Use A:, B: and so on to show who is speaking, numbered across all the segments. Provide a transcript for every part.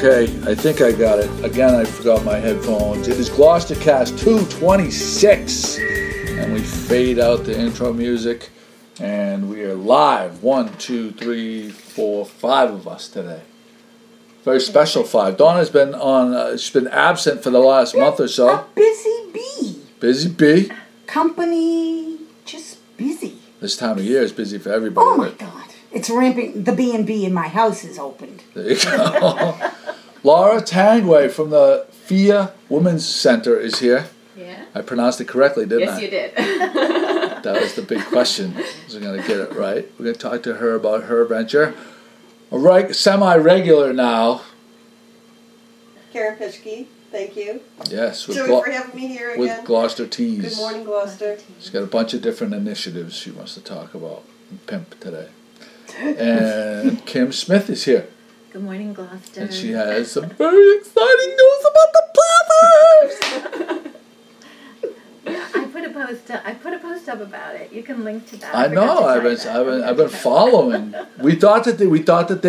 A: Okay, I think I got it. Again, I forgot my headphones. It is Gloucestercast 226, and we fade out the intro music, and we are live. 1, 2, 3, 4, 5 of us today. Very special 5. Donna's been she's been absent for the last month or so.
B: A busy bee.
A: Busy bee.
B: Company, just busy.
A: This time of year is busy for everybody.
B: Oh my God. It's ramping. The B&B in my house is opened.
A: There you go. Laura Tangway from the FIA Women's Center is here.
C: Yeah.
A: I pronounced it correctly, didn't I?
C: Yes, you did.
A: That was the big question. Was I going to get it right? We're going to talk to her about her venture. A semi-regular now.
D: Karen Pischke, thank you.
A: Yes.
D: Joey for having me here again.
A: With Gloucester Teas.
D: Good morning, Gloucester.
A: She's got a bunch of different initiatives she wants to talk about and pimp today. And Kim Smith is here.
C: Good morning, Gloucester.
A: And she has some very exciting news about the Plovers.
C: Yeah, I put a post up about it. You can link to that.
A: I know. I've been following. We thought that there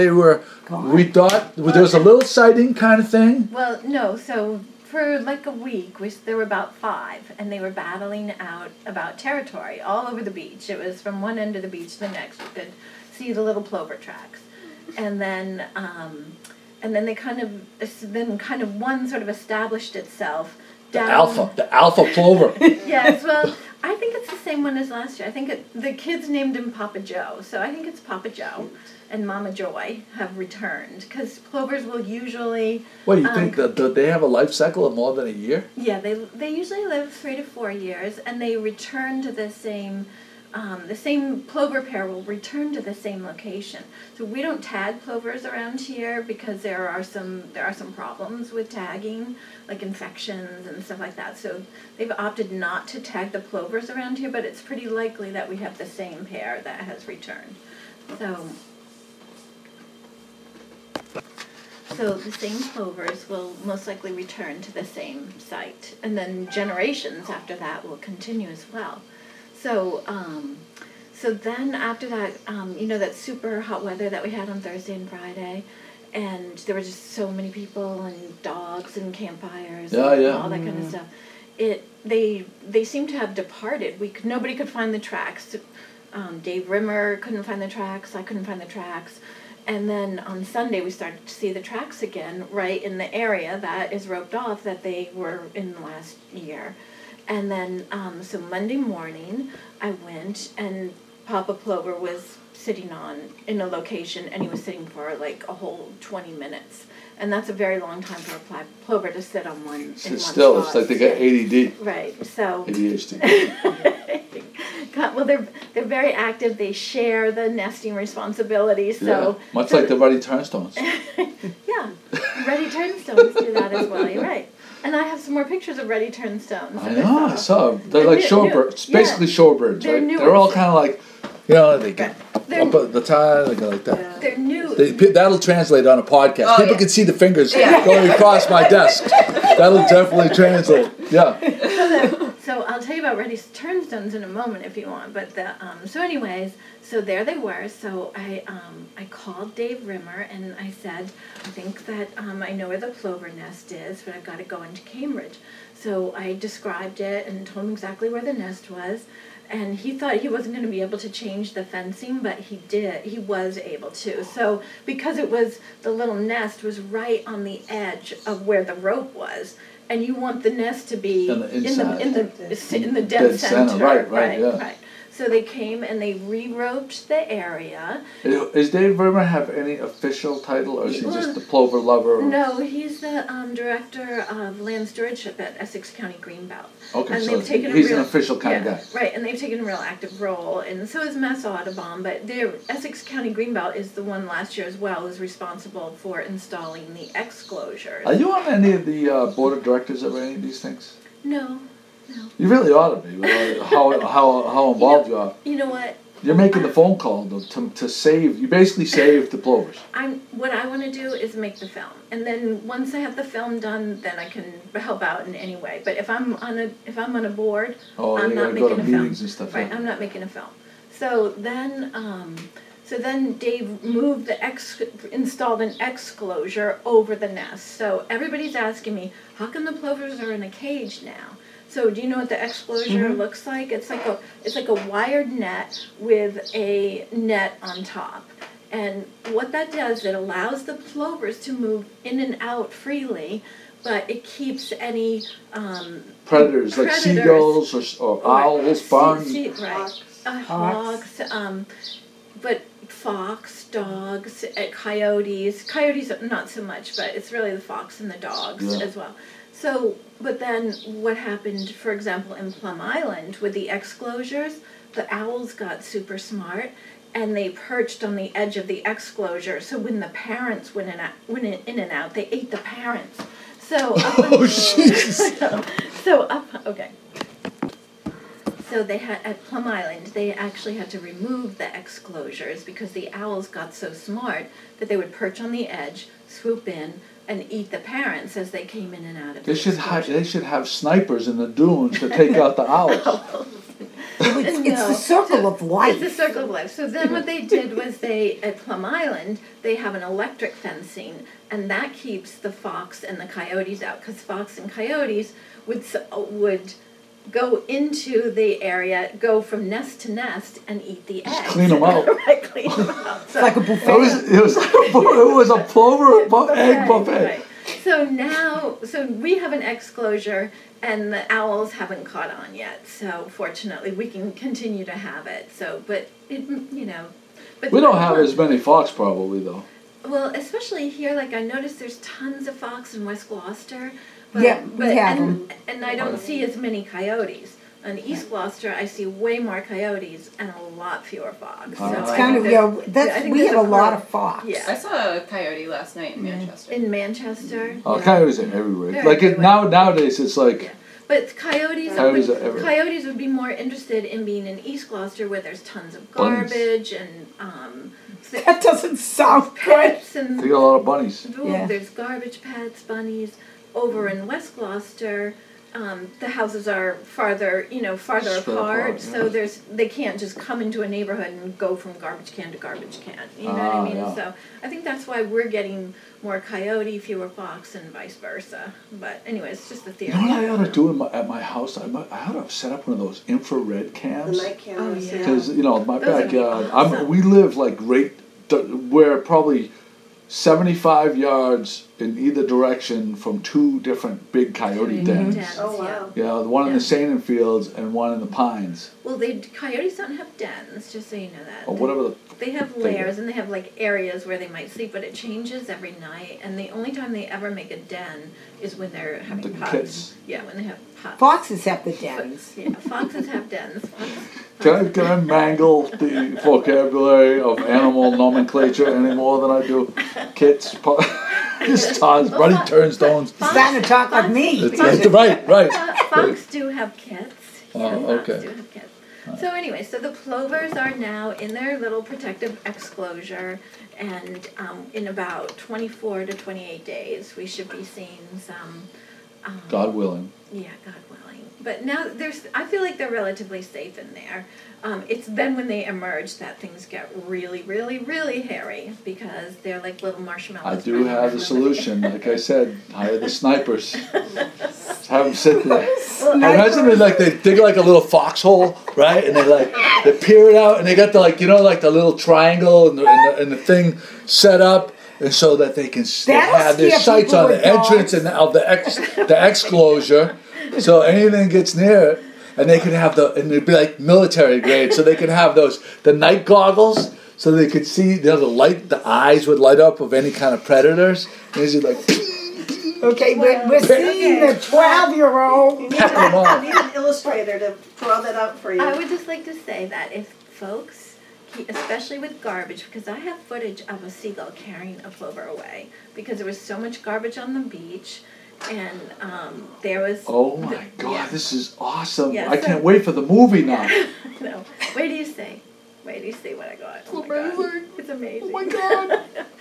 A: was a little sighting kind of thing.
C: Well, no. So for like a week, there were about 5, and they were battling out about territory all over the beach. It was from one end of the beach to the next. You could see the little plover tracks, and then they kind of one sort of established itself.
A: The alpha plover.
C: Yes, well, I think it's the same one as last year. I think the kids named him Papa Joe, so I think it's Papa Joe and Mama Joy have returned, because plovers will usually...
A: What do you think? They have a life cycle of more than a year?
C: Yeah, they usually live 3 to 4 years, and they return to the same plover pair will return to the same location. So we don't tag plovers around here because there are some problems with tagging, like infections and stuff like that. So they've opted not to tag the plovers around here, but it's pretty likely that we have the same pair that has returned. So the same plovers will most likely return to the same site, and then generations after that will continue as well. So then after that, that super hot weather that we had on Thursday and Friday, and there were just so many people and dogs and campfires and all that kind of stuff. They seem to have departed. Nobody could find the tracks. Dave Rimmer couldn't find the tracks. I couldn't find the tracks. And then on Sunday we started to see the tracks again, right in the area that is roped off that they were in last year. And then, so Monday morning, I went, and Papa Plover was sitting in a location, and he was sitting for like a whole 20 minutes. And that's a very long time for a plover to sit on one in one
A: Still,
C: spot.
A: it's like they got ADD.
C: Right, so...
A: ADHD.
C: Well, they're very active. They share the nesting responsibility, so...
A: Yeah, much like the ruddy turnstones.
C: Yeah, ruddy turnstones do that as well, you're right. And I have some more pictures of ruddy turnstones.
A: I know, I saw them. They're like shorebirds, basically shorebirds,
C: they're
A: right? They're all kind of like, they get
C: they're
A: up at the tie, they go like that.
C: Yeah. They're new.
A: That'll translate on a podcast.
D: Oh,
A: People can see the fingers going across my desk. That'll definitely translate. Yeah.
C: So I'll tell you about ruddy turnstones in a moment if you want. But so anyways, so there they were. So I called Dave Rimmer and I said, I think that I know where the plover nest is, but I've got to go into Cambridge. So I described it and told him exactly where the nest was. And he thought he wasn't going to be able to change the fencing, but he did. He was able to. So because the little nest was right on the edge of where the rope was, and you want the nest to be in the dead center. Right. So they came and they re-roped the area.
A: Is Dave Rimmer have any official title, or is he just the plover lover?
C: No, he's the director of land stewardship at Essex County Greenbelt.
A: Okay,
C: and
A: so he's an official kind of guy.
C: Right, and they've taken a real active role, and so is Mass Audubon, but Essex County Greenbelt is the one last year as well, is responsible for installing the exclosures.
A: Are you on any of the board of directors of any of these things?
C: No.
A: You really ought to be. With how involved you are.
C: You know what?
A: You're making the phone call to save. You basically saved the plovers.
C: What I want to do is make the film, and then once I have the film done, then I can help out in any way. But if I'm on a board, I'm not making a film.
A: And stuff,
C: right, I'm not making a film. So then, So then Dave installed an exclosure over the nest. So everybody's asking me, how come the plovers are in a cage now? So do you know what the exclosure looks like? It's like a wired net with a net on top. And what that does, it allows the plovers to move in and out freely, but it keeps any
A: predators like seagulls or owls, barns,
C: hawks, but fox, dogs, coyotes. Coyotes not so much, but it's really the fox and the dogs as well. So, but then what happened, for example, in Plum Island with the exclosures, the owls got super smart and they perched on the edge of the exclosure. So when the parents went in and out, they ate the parents. So So they had at Plum Island, they actually had to remove the exclosures because the owls got so smart that they would perch on the edge, swoop in, and eat the parents as they came in and out of the exclosure.
A: They should have snipers in the dunes to take out the owls.
B: It's the circle of life.
C: It's the circle of life. So then what they did was at Plum Island, they have an electric fencing, and that keeps the fox and the coyotes out, because fox and coyotes would go into the area, go from nest to nest, and eat the eggs.
A: Just clean them out.
C: Right, clean them out. So,
B: like a buffet.
A: It was a plover egg buffet.
C: Right. So we have an exclosure, and the owls haven't caught on yet. So fortunately, we can continue to have it. So, but but
A: we don't have as many fox probably though.
C: Well, especially here, like I noticed, there's tons of fox in West Gloucester.
B: We have them.
C: And I don't see as many coyotes. In East Gloucester, I see way more coyotes and a lot fewer fox. So
B: it's kind of we have a lot of fox.
C: Yeah.
E: I saw a coyote last night in Manchester.
C: In Manchester.
A: Coyotes are everywhere.
C: They're
A: like
C: everywhere.
A: nowadays, it's like.
C: Yeah. But coyotes
A: are everywhere.
C: Coyotes would be more interested in being in East Gloucester, where there's tons of garbage and
B: that doesn't sound
C: pets
B: good.
C: and
A: They got a lot of bunnies.
C: There's garbage, pets, bunnies. Over in West Gloucester, the houses are farther apart, so they can't just come into a neighborhood and go from garbage can to garbage can. You know what I mean?
A: Yeah.
C: So I think that's why we're getting more coyote, fewer fox, and vice versa. But anyway, it's just a theory.
A: You know what I ought to do at my house? I ought to set up one of those infrared cams.
D: The night cameras.
A: Because my
C: Those would be
A: backyard,
C: awesome.
A: we live like we're probably 75 yards in either direction from two different big coyote dens.
D: Oh, wow.
A: Yeah, the one in the Sainin Fields and one in the Pines.
C: Well, coyotes don't have dens, just so you know that.
A: Or whatever
C: They have layers, and they have like areas where they might sleep, but it changes every night. And the only time they ever make a den is when they're having
A: the
C: pups.
A: kids.
C: Yeah, when they have pups.
B: Foxes have the dens.
C: Yeah, foxes have dens.
A: Can I mangle the vocabulary of animal nomenclature any more than I do kits? Just Buddy Turnstones.
B: Starting to talk like me.
A: Right.
C: Fox do have kits.
A: Okay.
C: Fox do have kits. So anyway, so the plovers are now in their little protective exclosure, and in about 24 to 28 days, we should be seeing some.
A: God willing.
C: Yeah, God willing. But now I feel like they're relatively safe in there. It's then when they emerge that things get really, really, really hairy, because they're like little marshmallows.
A: I do have the solution. Like I said, hire the snipers. Have them sit there. Imagine they dig like a little foxhole, right? And they peer it out, and they got the little triangle and the thing set up. And so that they can have their sights on the entrance of the exclosure, so anything gets near it, and they can have and it'd be like military grade, so they can have the night goggles, so they could see the eyes would light up of any kind of predators. And it's like.
B: Okay, we're seeing the 12-year-old.
D: You need an illustrator to draw that out for you.
C: I would just like to say that if folks. Especially with garbage, because I have footage of a seagull carrying a plover away because there was so much garbage on the beach, and there was.
A: Oh my God! This is awesome!
C: Yeah,
A: I can't wait for the movie now.
C: No, wait till you see what I got. Oh my God. It's amazing.
A: Oh my God!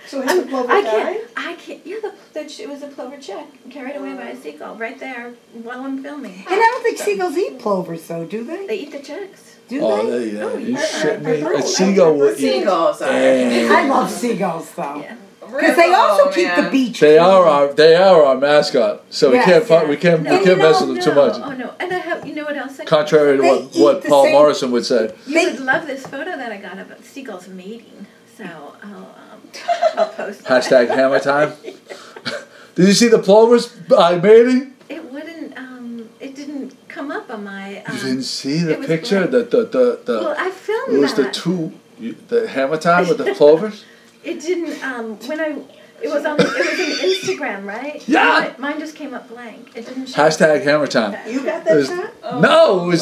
D: So has the plover died?
C: I can't. Yeah, it was a plover chick carried away by a seagull right there while I'm filming.
B: And I don't think seagulls eat plovers, though, do they?
C: They eat the chicks.
B: Do
A: Oh,
B: they?
A: yeah.
C: Oh,
A: You
C: yeah.
A: shit me.
D: I
A: A
D: thought-
A: seagull would eat.
E: Seagulls are.
B: I love seagulls, though.
C: Yeah.
B: Because they also keep the
E: man.
B: beach
A: They
B: clean.
A: are our mascot. So
B: Yes,
A: we can't
B: yeah.
A: we can't
C: No,
A: we can't mess with them too much.
C: Oh no! And I have, you know what else?
A: Contrary to
B: They
A: what
B: eat the
A: Paul
B: same-
A: Morrison would say.
C: You would love this photo that I got of seagulls mating. So I'll post that.
A: Hashtag hammer time. Did you see the plovers mating?
C: It wouldn't. It didn't come up on my.
A: You didn't see the
C: it was
A: picture?
C: blank.
A: The
C: Well, I filmed
A: it was
C: that.
A: the hammer time with the plovers?
C: It didn't. When I. It was on Instagram, right?
A: Yeah.
C: Mine just came up blank. It didn't show.
A: Hashtag hammer time.
D: You got
A: It
D: that
A: was-
D: shot?
A: No, it was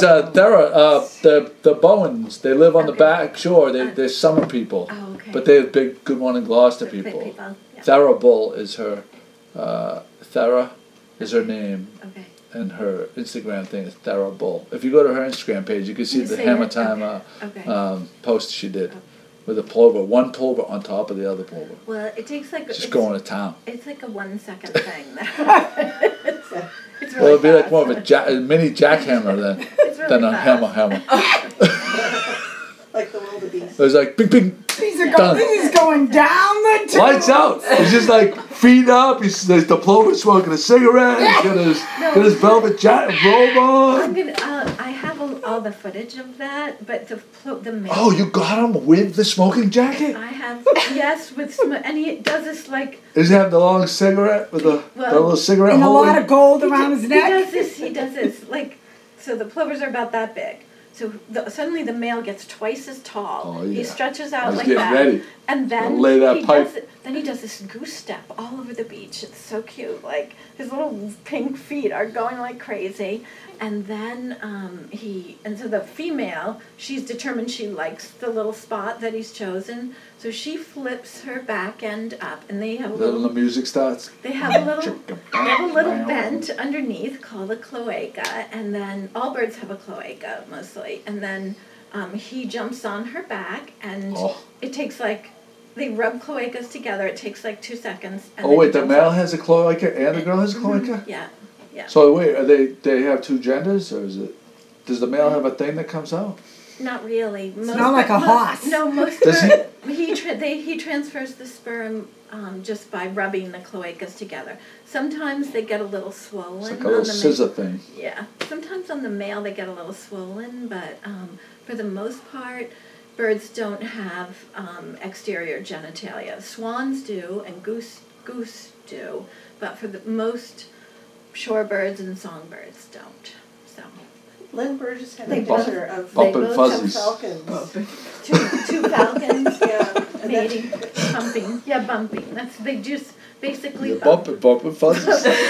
A: the Bowens. They live on the back shore. They're summer people.
C: Oh, okay.
A: But they're big Good Morning Gloucester
C: Big
A: people.
C: Yeah.
A: Thera Bull is her Thera is her name.
C: Okay.
A: And her Instagram thing is Thera Bull. If you go to her Instagram page, you can see
C: You
A: the
C: see
A: Hammer
C: it?
A: Time
C: Okay.
A: post she did with a plover, one plover on top of the other plover.
C: Well, it takes like.
A: Just
C: it's-
A: going to town.
C: It's like a 1 second thing. It's really
A: Well, it'd be like
C: fast.
A: more of a mini jackhammer
C: It's really
A: than a
C: fast.
A: hammer.
D: Like the wildebeest.
A: It was like bing bing.
B: These are
A: Done.
B: this is going down the tube.
A: Lights out. He's just like feet up. He's the plover smoking a cigarette. He's got his velvet robe on.
C: I'm gonna. I have all the footage of that, but the main.
A: Oh, you got him with the smoking jacket?
C: I have and he does this like.
A: Does he have the long cigarette with the little cigarette
B: And a
A: holder?
B: lot of gold around his
C: He
B: neck.
C: does this like. So the plovers are about that big. So suddenly the male gets twice as tall.
A: Oh, yeah.
C: He stretches out
A: He's
C: like
A: getting
C: that,
A: ready.
C: and then
A: Lay that
C: he
A: pipe.
C: then he does this goose step all over the beach. It's so cute. Like his little pink feet are going like crazy, and then so the female, she's determined she likes the little spot that he's chosen. So she flips her back end up, and they have a
A: Then
C: little.
A: the music starts.
C: They have a little vent underneath called a cloaca, and then all birds have a cloaca mostly, and then he jumps on her back, and it takes like, they rub cloacas together, it takes like 2 seconds. And
A: Oh
C: then
A: wait,
C: he
A: the
C: jumps
A: male
C: on-
A: has a cloaca and the girl has a cloaca?
C: Yeah, yeah.
A: So wait, are they have two genders or is it? Does the male have a thing that comes out?
C: Not really.
B: It's not like a horse.
C: No, most
A: Does he?
C: he transfers the sperm just by rubbing the cloacas together. Sometimes they get a little swollen.
A: It's like a little
C: on the
A: scissor thing.
C: Yeah. Sometimes on the male they get a little swollen, but for the most part, birds don't have exterior genitalia. Swans do, and goose do, but for the most shorebirds and songbirds don't. So
D: Lynn Burgess had
C: They
D: a
C: both-
D: picture of
C: they
A: Bumping
C: both
A: fuzzies.
D: falcons.
C: two falcons.
D: Yeah. And then-
C: Mating, bumping. Yeah, bumping. They just basically
A: You're bumping fuzzies.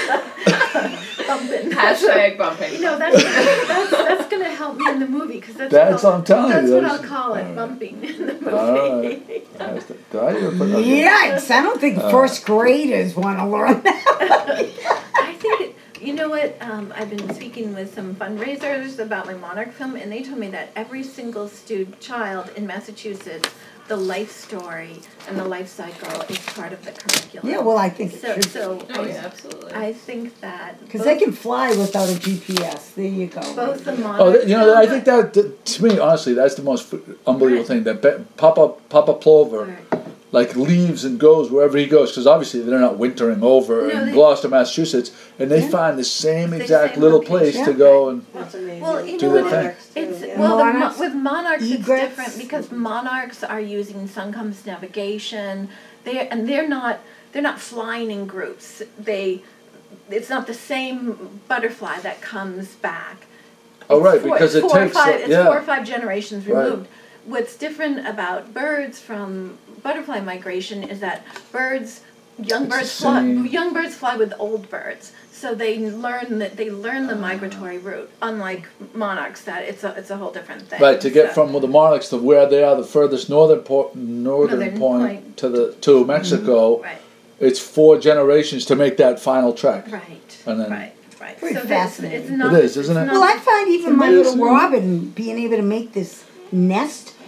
C: bumping.
E: Hashtag bumping.
C: You know, that's going to help me in the movie because
A: That's what I'm telling you,
C: That's what
A: that's-
C: I'll call it,
A: alright.
C: bumping in the movie.
A: Alright. Did I ever put that?
B: Yikes! I don't think first graders want to learn that.
C: I think you know what? I've been speaking with some fundraisers about my Monarch film, and they told me that every single child in Massachusetts, the life story and the life cycle is part of the curriculum.
B: Yeah, well, I think it
C: So,
B: should.
C: so
E: Oh yeah, absolutely.
C: I think that
B: Because they can fly without a GPS. There you go.
C: both the
A: Oh,
C: Monarch.
A: you know, I think that to me, honestly, that's the most unbelievable
C: Right.
A: thing. That Papa Plover,
C: Right.
A: like leaves and goes wherever he goes, because obviously they're not wintering over
C: No,
A: in
C: they-
A: Gloucester, Massachusetts, and they
B: Yeah.
A: find the same
C: The
A: exact
C: same
A: little
C: location.
A: place
B: Yeah.
A: to go and.
D: That's amazing.
C: Well, you
A: Do
C: know
A: their
C: what?
A: thing.
C: It's
D: Yeah.
C: well,
B: Monarchs,
C: with monarchs it's
B: egrets.
C: different because monarchs are using sun compass navigation. They're not flying in groups. It's not the same butterfly that comes back.
A: Oh, right,
C: It's
A: because it
C: four or
A: takes,
C: five, it's
A: yeah.
C: 4 or 5 generations
A: Right.
C: removed. What's different about birds from butterfly migration is that young
A: It's
C: birds
A: the same.
C: fly with old birds, so they learn the migratory route. Unlike monarchs, that it's a whole different thing.
A: Right, to get
C: So-
A: from the monarchs to where they are, the furthest northern
C: Northern
A: point
C: point.
A: to Mexico,
C: right,
A: it's 4 generations to make that final trek.
C: right,
A: And then-
C: right.
B: Pretty
C: So that's-
B: fascinating.
C: It's not,
A: It is, isn't
C: it's
A: it?
C: not-
B: Well, I find even my
A: Yes.
B: little robin being able to make this nest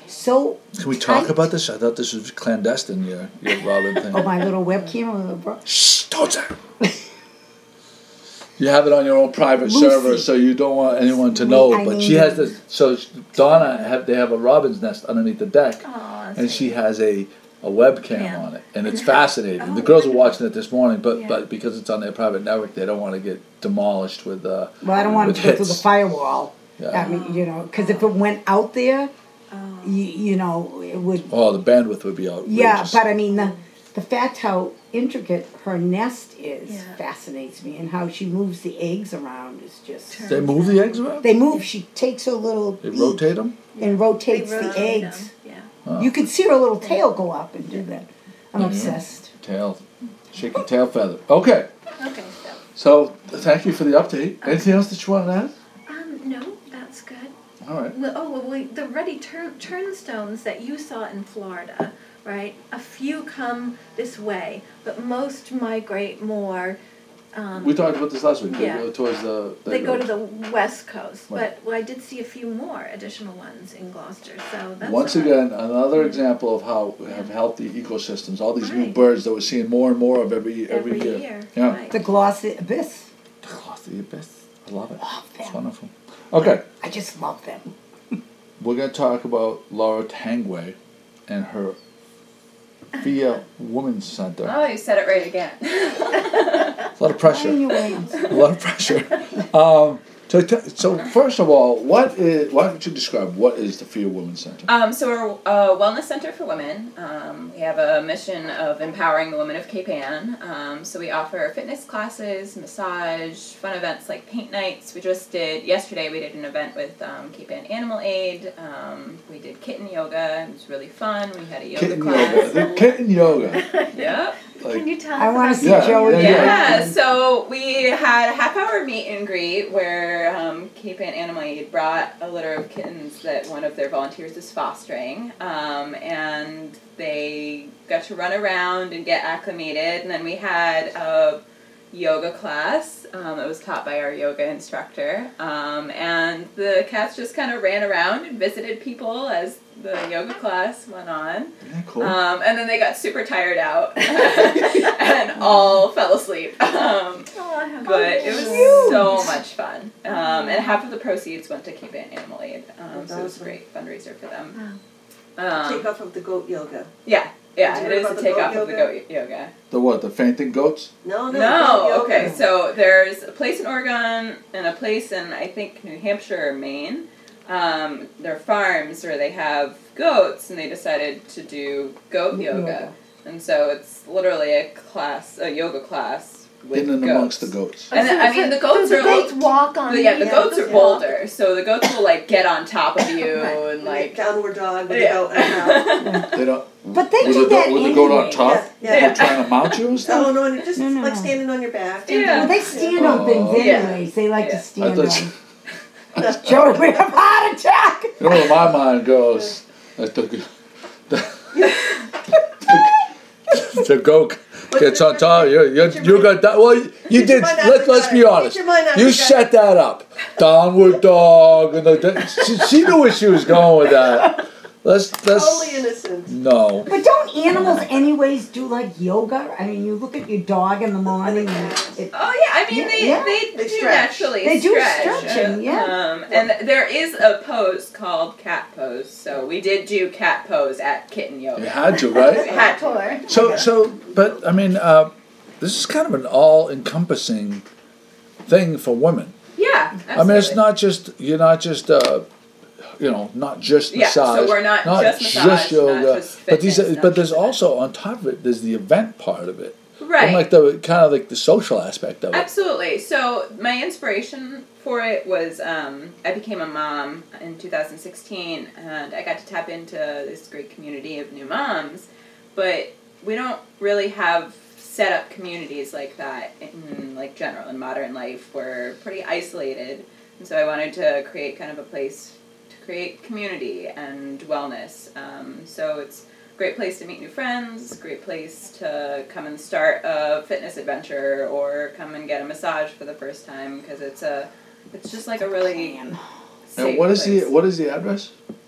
B: so
A: Can we talk
B: tight.
A: about this? I thought this was clandestine, your Robin thing.
B: Oh, my little webcam.
A: Shh, don't say it. You have it on your own private
B: Lucy.
A: server, so you don't want anyone to know.
B: I
A: But
B: mean-
A: she has this. So Donna, they have a robin's nest underneath the deck,
C: Aw,
A: and she has a webcam
C: Yeah.
A: on it, and it's fascinating.
C: Oh,
A: The girls were
C: wonderful.
A: watching it this morning, but
C: Yeah.
A: but because it's on their private network, they don't want to get demolished with.
B: Well, I don't want it
A: With
B: to go through the
A: hits.
B: firewall.
A: Yeah.
B: I mean, because if it went out there,
C: Oh.
B: it would.
A: Oh, the bandwidth would be outrageous.
B: Yeah, but I mean, the fact how intricate her nest is
C: Yeah.
B: fascinates me, and how she moves the eggs around is just.
A: They move the eggs around.
B: They move. She takes her little
A: They
B: beak
A: rotate them.
B: and rotates
C: They
B: the
C: rotate
B: eggs.
C: them, Yeah.
A: Oh.
B: You can see her little tail go up and do that. I'm
A: Mhm.
B: obsessed.
A: Tail, shaking tail feather. Okay,
C: Okay, so.
A: thank you for the update. Anything else that you want to add?
C: No, that's good.
A: All right.
C: The ruddy turnstones that you saw in Florida, right? A few come this way, but most migrate more.
A: We talked about this last week. They
C: Yeah.
A: go towards the.
C: They go to the west coast,
A: Right.
C: but I did see a few more additional ones in Gloucester. So that's
A: Once
C: not-
A: again, another example of how we have healthy ecosystems. All these new
C: Right.
A: birds that we're seeing more and more of every year. Yeah.
C: Right.
B: The glossy abyss.
A: The abyss. I love it.
B: Love
A: It's
B: them.
A: wonderful. Okay,
B: I just love them.
A: we're going to talk about Laura Tangway and her FIA Women's Center.
E: Oh, you said it right again.
A: A lot of
B: Flying
A: pressure.
B: Williams.
A: A lot of pressure. So first of all, why don't you describe what is the FIA Women's Center?
E: So we're a wellness center for women. We have a mission of empowering the women of Cape Ann. So we offer fitness classes, massage, fun events like paint nights. Yesterday we did an event with Cape Ann Animal Aid. We did kitten yoga. It was really fun. We had a yoga
A: Kitten
E: class.
A: yoga. The kitten yoga.
E: Yep.
C: Can you tell us?
B: I want to
C: about
B: see
A: Yeah,
B: Joey.
A: yeah,
B: do
E: Yeah,
B: it.
E: so we had a half-hour meet and greet where Cape Ann Animal Aid brought a litter of kittens that one of their volunteers is fostering, and they got to run around and get acclimated, and then we had a yoga class that was taught by our yoga instructor, and the cats just kind of ran around and visited people as the yoga class went on.
A: Yeah, cool.
E: And then they got super tired out and all fell asleep.
C: Oh, how
E: But it was
B: Cute.
E: so much fun. And half of the proceeds went to Cape Ann Animal Aid. So it was a great fundraiser for them.
D: Take off of the goat yoga.
E: Yeah,
D: Did you
E: it
D: hear
E: is
D: about
E: a
D: the
E: take
D: goat
E: off of the
D: yoga?
E: goat yoga.
A: The what? The fainting goats?
D: No, goat
E: No,
D: yoga.
E: okay, so there's a place in Oregon and a place in, I think, New Hampshire or Maine. They're farms where they have goats, and they decided to do goat yoga. And so it's literally a yoga class with
A: In and
E: goats.
A: amongst the goats.
E: And I mean, the goats
C: the
E: are
C: goats walk on.
E: the
C: you.
E: goats are
D: Yeah.
E: bolder, so the goats will like get on top of you and
D: Like
E: like.
D: downward dog with
E: Yeah.
D: the goat and a
A: They don't.
B: But they
A: with
B: do
A: the,
B: that
A: with the goat on
B: anyway.
A: top.
D: Yeah.
A: They're trying to mount you and stuff.
D: Oh, no, and just
B: No, no,
D: like
B: no.
D: standing on your back.
E: Yeah.
B: Well, they stand on things
A: Oh.
B: anyways. They like
E: Yeah.
B: to
A: I
B: stand
A: thought
B: on. Joey, we have a heart attack.
A: you know where my mind goes. Like the goat gets on top. You got that. Well, you
D: Get your
A: did.
D: mind out the
A: Let's be
D: gutter.
A: honest.
D: Get your mind out
A: You
D: the
A: set that up. Downward dog, and she knew where she was going with that. Let's
D: Totally innocent.
A: no.
B: But don't animals anyways do like yoga? I mean, you look at your dog in the morning and it,
E: Oh yeah, I mean
B: Yeah.
E: they
D: They
E: do
D: stretch.
E: naturally
B: They do
E: stretch.
B: stretching, yeah.
E: And there is a pose called cat pose. So we did do cat pose at kitten yoga.
A: You had to,
E: We
A: right?
E: had to.
A: But I mean, this is kind of an all-encompassing thing for women.
E: Yeah, absolutely.
A: I mean, it's not just not just
E: Yeah, so
A: massage,
E: we're not just massage, not
A: yoga,
E: just
A: but these,
E: fitness, not
A: but there's
E: just
A: also on top of it, there's the event part of it,
E: right.
A: and like the kind of like the social aspect of it.
E: Absolutely. So my inspiration for it was I became a mom in 2016, and I got to tap into this great community of new moms, but we don't really have set up communities like that in in modern life. We're pretty isolated, and so I wanted to create kind of a place to create community and wellness. So it's a great place to meet new friends, great place to come and start a fitness adventure or come and get a massage for the first time, because it's just like a really
B: man.
E: safe
A: And what is
E: place.
A: the address?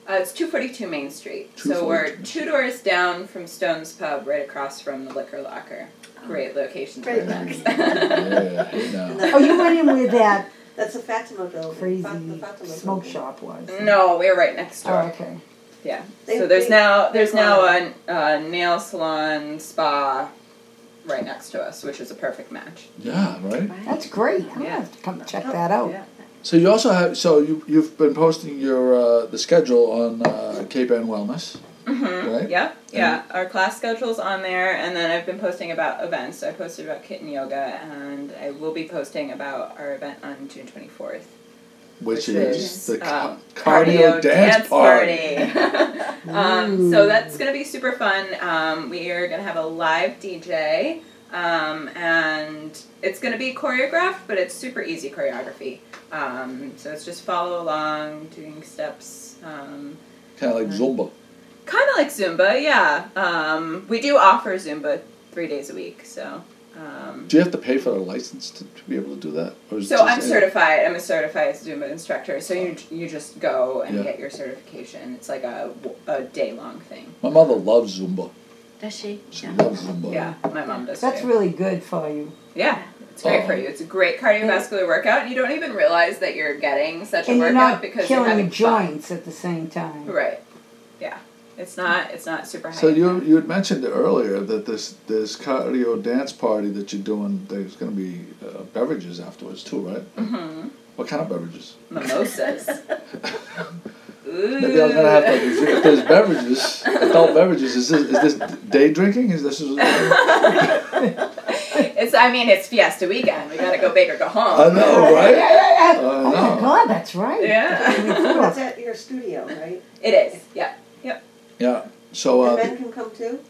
E: It's 242 Main Street. So
A: 242
E: we're
A: Main
E: 2 doors down from Stone's Pub, right across from the Liquor Locker. Great location for
C: Great
E: events.
A: Yeah, hey now.
B: Oh, you went in where that
D: That's the Fatima building.
B: crazy
D: The Fatima
B: smoke
D: building.
B: shop was.
E: No, we're right next door.
B: Oh, okay.
E: Yeah.
D: They-
E: So there's
D: they-
E: now
D: they're
E: a nail salon spa right next to us, which is a perfect match.
A: Yeah, right.
B: That's great. I'm
E: Yeah.
B: gonna have to come check that out.
E: Yeah.
A: So you also have you've been posting your the schedule on Cape Ann Wellness, right?
E: Yeah, yeah. Our class schedule's on there, and then I've been posting about events. I posted about Kitten Yoga, and I will be posting about our event on June 24th.
A: Which is the
E: cardio
A: dance party.
E: So that's going to be super fun. We are going to have a live DJ, and it's going to be choreographed, but it's super easy choreography. So it's just follow along, doing steps.
A: Kind of like Zumba.
E: Kind of like Zumba, yeah. We do offer Zumba 3 days a week, so...
A: Do you have to pay for a license to be able to do that? Or is it
E: So
A: just
E: I'm certified. I'm a certified Zumba instructor. So you just go and
A: Yeah.
E: get your certification. It's like a day-long thing.
A: My mother loves Zumba.
C: Does she?
A: She loves Zumba.
E: Yeah, my mom does
B: That's
E: too.
B: really good for you.
E: Yeah, it's great for you. It's a great cardiovascular workout, and you don't even realize that you're getting such a
B: And you're
E: workout
B: not
E: because you're
B: killing
E: having
B: your
E: fun.
B: joints at the same time.
E: Right. Yeah. It's not super high.
A: So
E: impact.
A: you had mentioned earlier that this cardio dance party that you're doing, there's going to be beverages afterwards too, right?
E: Mm-hmm.
A: What kind of beverages?
E: Mimosas. Ooh.
A: Maybe I'm gonna have to. If there's beverages, adult beverages, is this day drinking? Is this?
E: It's Fiesta weekend. We gotta go big or go home.
A: I know, right? I
B: Oh my
A: know.
B: God, that's right.
E: Yeah.
D: It's at your studio, right?
E: It is. Yeah.
A: Yeah. So
D: And men can come too?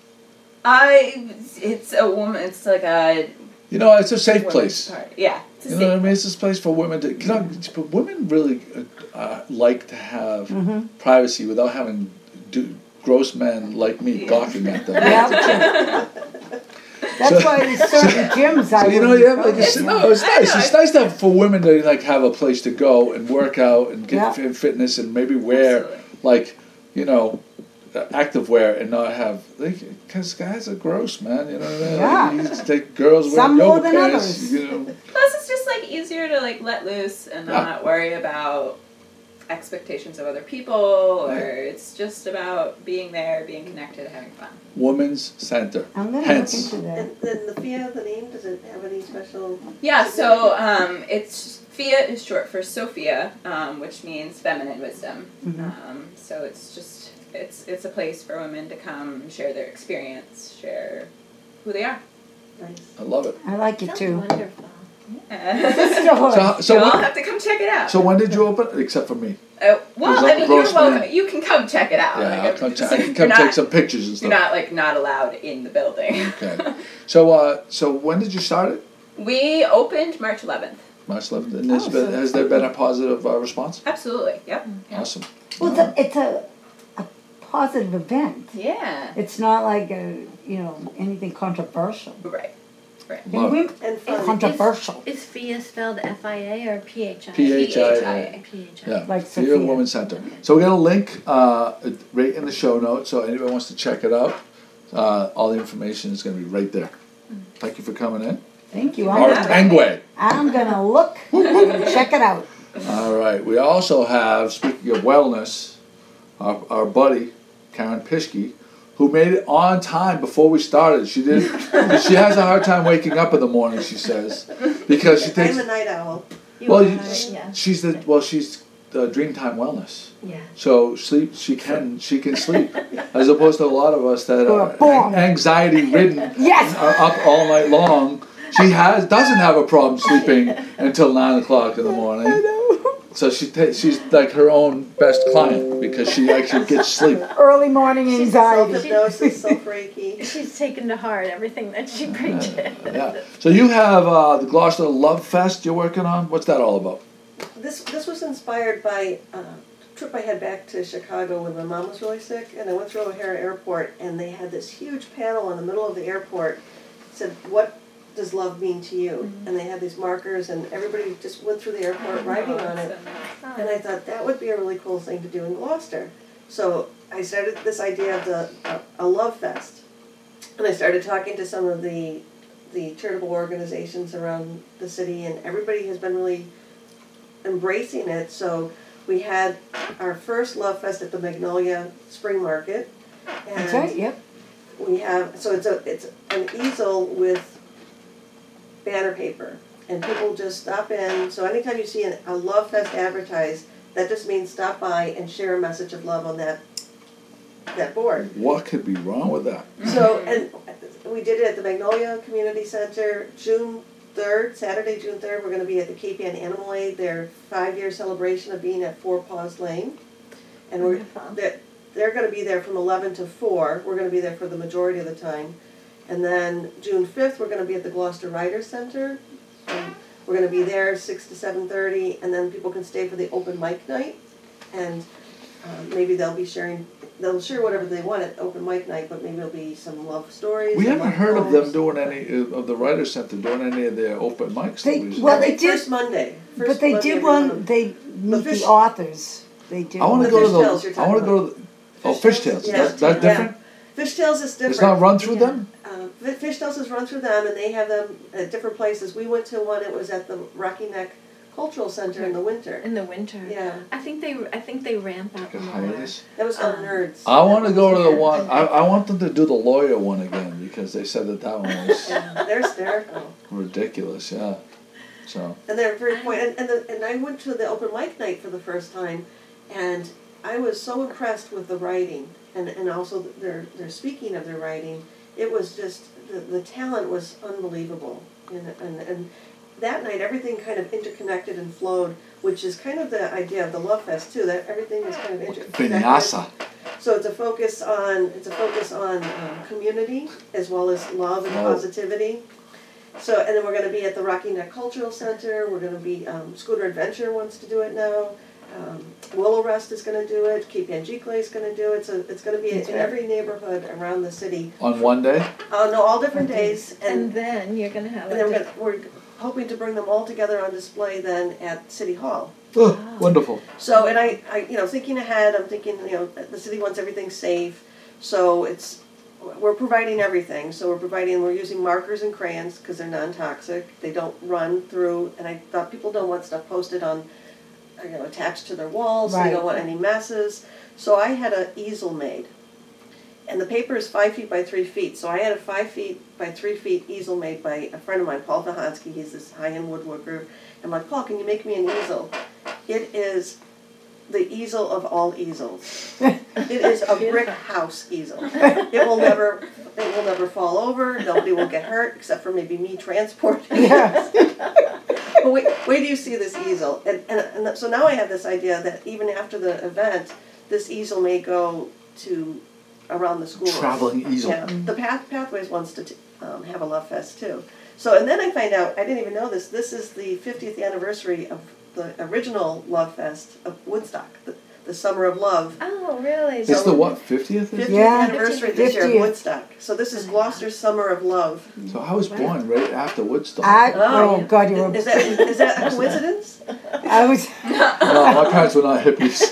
E: It's a woman. It's like a
A: it's a safe
E: women's
A: place.
E: party. Yeah. It's a
A: You know what I
E: safe.
A: mean? It's this place for women to. But women really like to have privacy without having gross men like me gawking at them.
B: Yeah. That's why there's certain gyms I
A: So you
B: wouldn't
A: have
B: go
A: like
B: to.
A: it's nice. It's nice to have for women to like have a place to go and work out and get
B: Yeah.
A: fitness and maybe wear
E: Absolutely.
A: active wear and not have because guys are gross, man. You know what I mean?
B: Yeah.
A: Like, like girls wear
B: Some more
A: yoga
B: than
A: pants.
B: others.
A: You know.
E: Plus, it's just like easier to like let loose and
A: Yeah.
E: not worry about expectations of other people, or it's just about being there, being connected, having fun.
A: Women's Center.
B: I'm gonna
A: Hence.
B: look into that.
D: And then the FIA, the name, does it have any special?
E: Yeah, so it's Fia is short for Sophia, which means feminine wisdom. So it's just it's a place for women to come share their experience, share who they are.
D: Nice.
A: I love it.
B: I like it
C: Sounds
B: too.
C: wonderful.
B: Sisterhood.
A: So
E: You'll all
A: when,
E: have to come check it out.
A: so when did you open? Except for me.
E: Well,
A: There's
E: I mean,
A: gross
E: you're welcome.
A: man.
E: You can come check it out.
A: Yeah,
E: Like,
A: I'll come. I can
E: you're
A: come
E: not-
A: take some pictures and
E: You're
A: stuff.
E: not allowed in the building.
A: Okay. So when did you start it?
E: We opened March 11th.
A: March 11th. And
B: so-
A: has there been a positive response?
E: Absolutely. Yep.
A: Awesome.
B: Well, it's a positive event.
E: Yeah.
B: It's not like anything controversial.
E: Right.
A: Love it.
D: And fun.
B: Controversial.
C: Is FIA spelled FIA or PHIA?
A: PHIA.
C: PHIA.
A: Yeah.
B: Like
A: Fear
B: Sophia.
A: Women's Center. So we got a link right in the show notes. So anybody wants to check it out, all the information is going to be right there. Thank you for coming in.
B: Thank you.
A: Art Engway.
B: I'm gonna look and check it out.
A: All right. We also have, speaking of wellness, our buddy Karen Pischke, who made it on time before we started. She did. She has a hard time waking up in the morning. She says because she takes.
D: I'm a night owl.
A: She's the Dreamtime Wellness.
C: Yeah.
A: So sleep. She can sleep, as opposed to a lot of us that are
B: Boom.
A: anxiety ridden.
B: Yes.
A: Are up all night long. She doesn't have a problem sleeping until 9 o'clock in the morning.
B: I know.
A: So she's like her own best client because she actually gets sleep.
B: Early morning anxiety.
D: Self-hypnosis, self-reiki.
C: She's taken to heart everything that she preaches.
A: Yeah. So you have the Gloucester Love Fest you're working on. What's that all about?
D: This was inspired by a trip I had back to Chicago when my mom was really sick, and I went through O'Hare Airport, and they had this huge panel in the middle of the airport. Said, "What does love mean to you?" And they had these markers, and everybody just went through the airport writing on it. And I thought that would be a really cool thing to do in Gloucester. So I started this idea of a love fest, and I started talking to some of the charitable organizations around the city, and everybody has been really embracing it. So we had our first love fest at the Magnolia Spring Market, and
B: That's right, yep.
D: we have, so it's an easel with banner paper, and people just stop in. So anytime you see a love fest advertised, that just means stop by and share a message of love on that board.
A: What could be wrong with that?
D: So, and we did it at the Magnolia Community Center, June 3rd, Saturday, June 3rd, we're going to be at the Cape Ann Animal Aid, their 5-year celebration of being at Four Paws Lane. And they're going to be there from 11 to 4. We're going to be there for the majority of the time. And then June 5th, we're going to be at the Gloucester Writers Center. And we're going to be there 6 to 7:30, and then people can stay for the open mic night. And maybe they'll share whatever they want at open mic night, but maybe there'll be some love stories.
A: We haven't
D: love
A: heard of
D: poems.
A: them doing any, of the Writers' Center doing any of their open mics.
B: They-
A: recently.
B: well,
D: I
B: they
D: think
B: did-
D: First Monday.
B: But
D: First
B: they
D: Monday
B: did
D: of
B: one,
D: every month.
B: they meet
D: fish-
B: the authors. They did.
A: I want to
D: The
A: go to
D: Fishtails you're
A: the. I want to
D: talking
A: go to the. Oh, Fishtails.
D: Yeah.
A: That's different.
D: Fishtails is different.
A: It's not run through
C: Yeah.
A: them.
D: Fishtails is run through them, and they have them at different places. We went to one. It was at the Rocky Neck Cultural Center in the winter.
C: In the winter.
D: Yeah,
C: I think they ramp up
A: Like a
C: more.
A: hiatus.
D: that was on Nerds.
A: I want to go to the
C: Yeah.
A: one. I want them to do the lawyer one again because they said that one was
D: Yeah, they're hysterical.
A: ridiculous. Yeah. So.
D: And they're very point. And I went to the open mic night for the first time, and I was so impressed with the writing and also their speaking of their writing. It was just the talent was unbelievable. And that night everything kind of interconnected and flowed, which is kind of the idea of the Love Fest too. That everything is kind of interconnected.
A: Vinyasa.
D: So it's a focus on community as well as love and positivity. So, and then we're going to be at the Rocky Neck Cultural Center. We're going to be, Scooter Adventure wants to do it now. Willow Rest is going to do it. Cape Ann Clay is going to do it. So it's going to be in every neighborhood around the city.
A: On one day.
D: No, all different days.
C: And then you're gonna have.
D: And then we're hoping to bring them all together on display then at City Hall.
A: Oh, wonderful.
D: So, and I thinking ahead, I'm thinking, the city wants everything safe. So we're providing everything. So we're using markers and crayons because they're non-toxic. They don't run through, and I thought people don't want stuff posted on, attached to their walls. So they don't want any messes. So I had an easel made. And the paper is 5 feet by 3 feet. So I had a 5 feet by 3 feet easel made by a friend of mine, Paul Vahansky. He's this high-end woodworker. I'm like, Paul, can you make me an easel? It is the easel of all easels. It is a brick house easel. It will never fall over. Nobody will get hurt except for maybe me transporting it. But wait till you see this easel. And so now I have this idea that even after the event, this easel may go to around the schools.
A: Traveling easel.
D: Yeah, the Pathways wants to have a Love Fest too. So, and then I find out, I didn't even know this, this is the 50th anniversary of the original Love Fest of Woodstock, the Summer of Love.
C: Oh, really?
A: It's the what, 50th?
D: 50th
B: Yeah.
D: anniversary this year of
B: 50th.
D: Woodstock. So this is Gloucester's Summer of Love.
A: So I was born right after Woodstock.
B: Oh God, you were.
D: Is that a coincidence?
B: I was.
A: No, my parents were not hippies.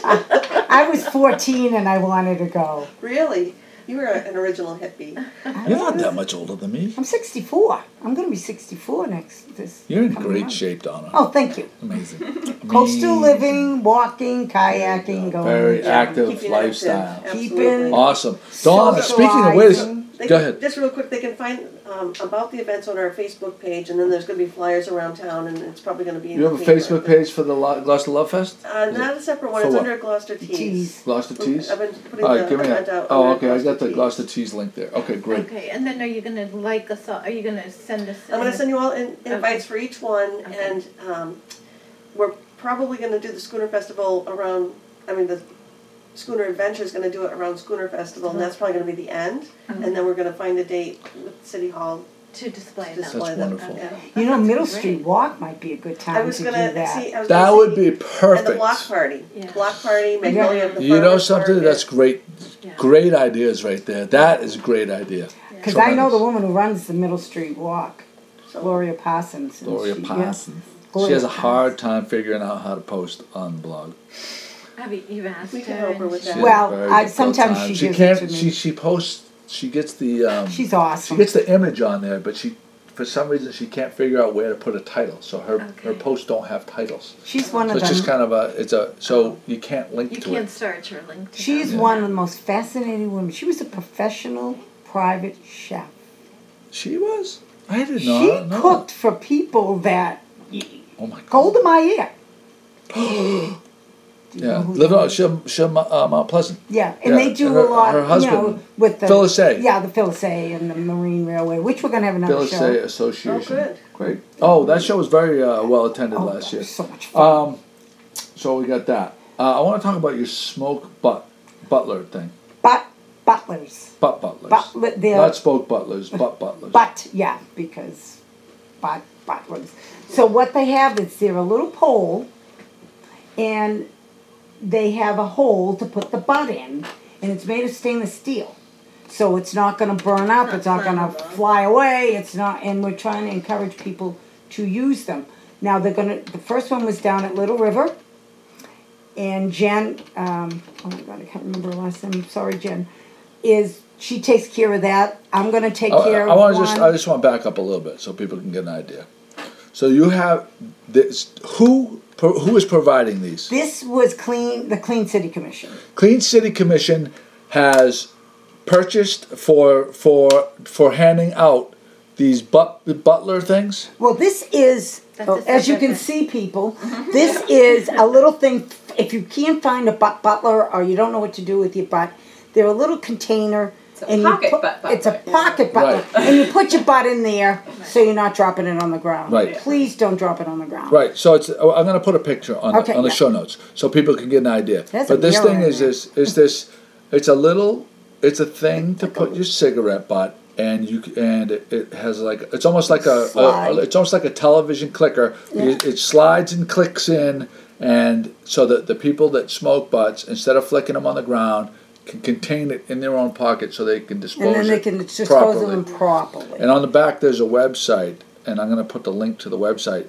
B: I was 14 and I wanted to go.
D: Really? You were an original hippie.
A: You're not that much older than me.
B: I'm 64. I'm going to be 64 this.
A: You're in
B: coming
A: great
B: month.
A: shape, Donna.
B: Oh, thank you.
A: Amazing.
B: Coastal
A: Amazing.
B: living, walking, kayaking, going.
A: Very active
D: Keeping
A: lifestyle.
D: active.
B: Keeping-
D: Absolutely.
A: Awesome. Donna, speaking of which,
B: Socializing.
A: go ahead.
D: Just real quick, they can find about the events on our Facebook page, and then there's going to be flyers around town, and it's probably going to be in
A: You have a
D: the paper.
A: Facebook page for the Gloucester Love Fest?
D: Not a separate one.
A: For
D: It's
A: what?
D: under Gloucester Tees.
B: Tees.
A: Gloucester Tees?
D: I've been putting
A: All right,
D: the
A: give me
D: event
A: that.
D: out
A: Oh,
D: under
A: okay, I got the
D: Tees.
A: Gloucester Tees link there. Okay, great.
C: Okay, and then are you gonna like us? Are you gonna send us?
D: I'm going to send you all invites for each one, and we're probably going to do the Schooner Festival around, the Schooner Adventure is going to do it around Schooner Festival, and that's probably going to be the end. And then we're going to find a date with City Hall
C: to display
D: to
C: them.
D: display
A: That's
D: them.
A: wonderful.
D: Yeah.
B: You know, Middle
C: Great.
B: Street Walk might be a good time
D: I was
B: to
D: going
B: do
D: to
B: that.
D: see.
A: That would be
D: And the
A: perfect.
D: block party.
C: Yeah.
D: Block party, Magnolia. The
A: You know
D: farmers
A: something?
D: market.
A: That's great.
C: Yeah.
A: Great ideas right there. That is a great idea.
B: Because I know the
A: Tremendous.
B: woman who runs the Middle Street Walk,
D: So-
B: Gloria Parsons. and
A: Gloria
B: she-
A: Parsons.
B: Gloria
A: She has a
B: Parsons.
A: hard time figuring out how to post on the blog.
C: Have you've asked
D: We can
C: her?
D: help her with
A: She
D: that.
A: has
B: Well,
A: very
B: I-
A: difficult
B: sometimes
A: time.
B: she
A: she
B: gives it
A: can't.
B: to me.
A: She posts. She gets the.
B: She's
A: She
B: awesome.
A: gets the image on there, but for some reason she can't figure out where to put a title. So her
C: Okay.
A: posts don't have titles.
B: She's one
A: So
B: of
A: it's just
B: them.
A: kind of so you can't link
C: You
A: to
C: can't
A: it.
C: search or link to
B: She's
C: them.
B: one of the most fascinating women. She was a professional private chef.
A: She was. I did
B: She
A: not know.
B: cooked for people that
A: Oh my
B: hold
A: god.
B: in my ear. Do you know
A: Yeah,
B: who
A: live
B: that
A: out.
B: is?
A: She Mount Pleasant.
B: Yeah, and
A: Yeah,
B: they do
A: and her-
B: a lot,
A: her husband,
B: you know, with the
A: Phyllis A.
B: Yeah, the Phyllis A. and the Marine Railway, which we're gonna have another
A: Phyllis
B: show.
A: A. Association.
D: Oh, good.
A: Great. Oh, that show was very well attended
B: Oh,
A: last year.
B: so much fun.
A: So we got that. I want to talk about your smoke butler thing.
B: Butlers.
A: Butlers.
B: They're
A: Not spoke butlers, butlers.
B: yeah, because butlers. So what they have is they're a little pole, and they have a hole to put the butt in, and it's made of stainless steel. So it's not going to burn up, it's not going to
D: flammable.
B: fly away, it's not, and we're trying to encourage people to use them. Now the first one was down at Little River, and Jen, oh my God, I can't remember her last name, sorry Jen, she takes care of that. I'm going to take care of one.
A: I just want to back up a little bit so people can get an idea. So you have this. Who is providing these?
B: This was the Clean City Commission.
A: Clean City Commission has purchased for handing out these butler things.
B: Well, this is,
C: That's a
B: as you can
C: separate
B: see, people, this is a little thing. If you can't find a butler or you don't know what to do with your butt, they're a little container.
E: It's a
B: and you
E: pocket
B: put-
E: butt
B: It's a
E: butler.
B: pocket butler.
A: Right.
B: And you put your butt in there so you're not dropping it on the ground.
A: Right.
B: Please don't drop it on the ground.
A: Right. So I'm going to put a picture on
B: Okay,
A: the
B: yeah.
A: show notes so people can get an idea.
B: There's a
A: But this
B: mirror
A: thing
B: in
A: is
B: there.
A: this. It's a thing to put your cigarette butt, and it has it's almost like
B: Slide.
A: it's almost like a television clicker.
B: Yeah.
A: It slides and clicks in, and so that the people that smoke butts, instead of flicking them on the ground, can contain it in their own pocket so they can dispose
B: And then they
A: it
B: can dispose
A: properly.
B: of them properly.
A: And on the back, there's a website, and I'm going to put the link to the website,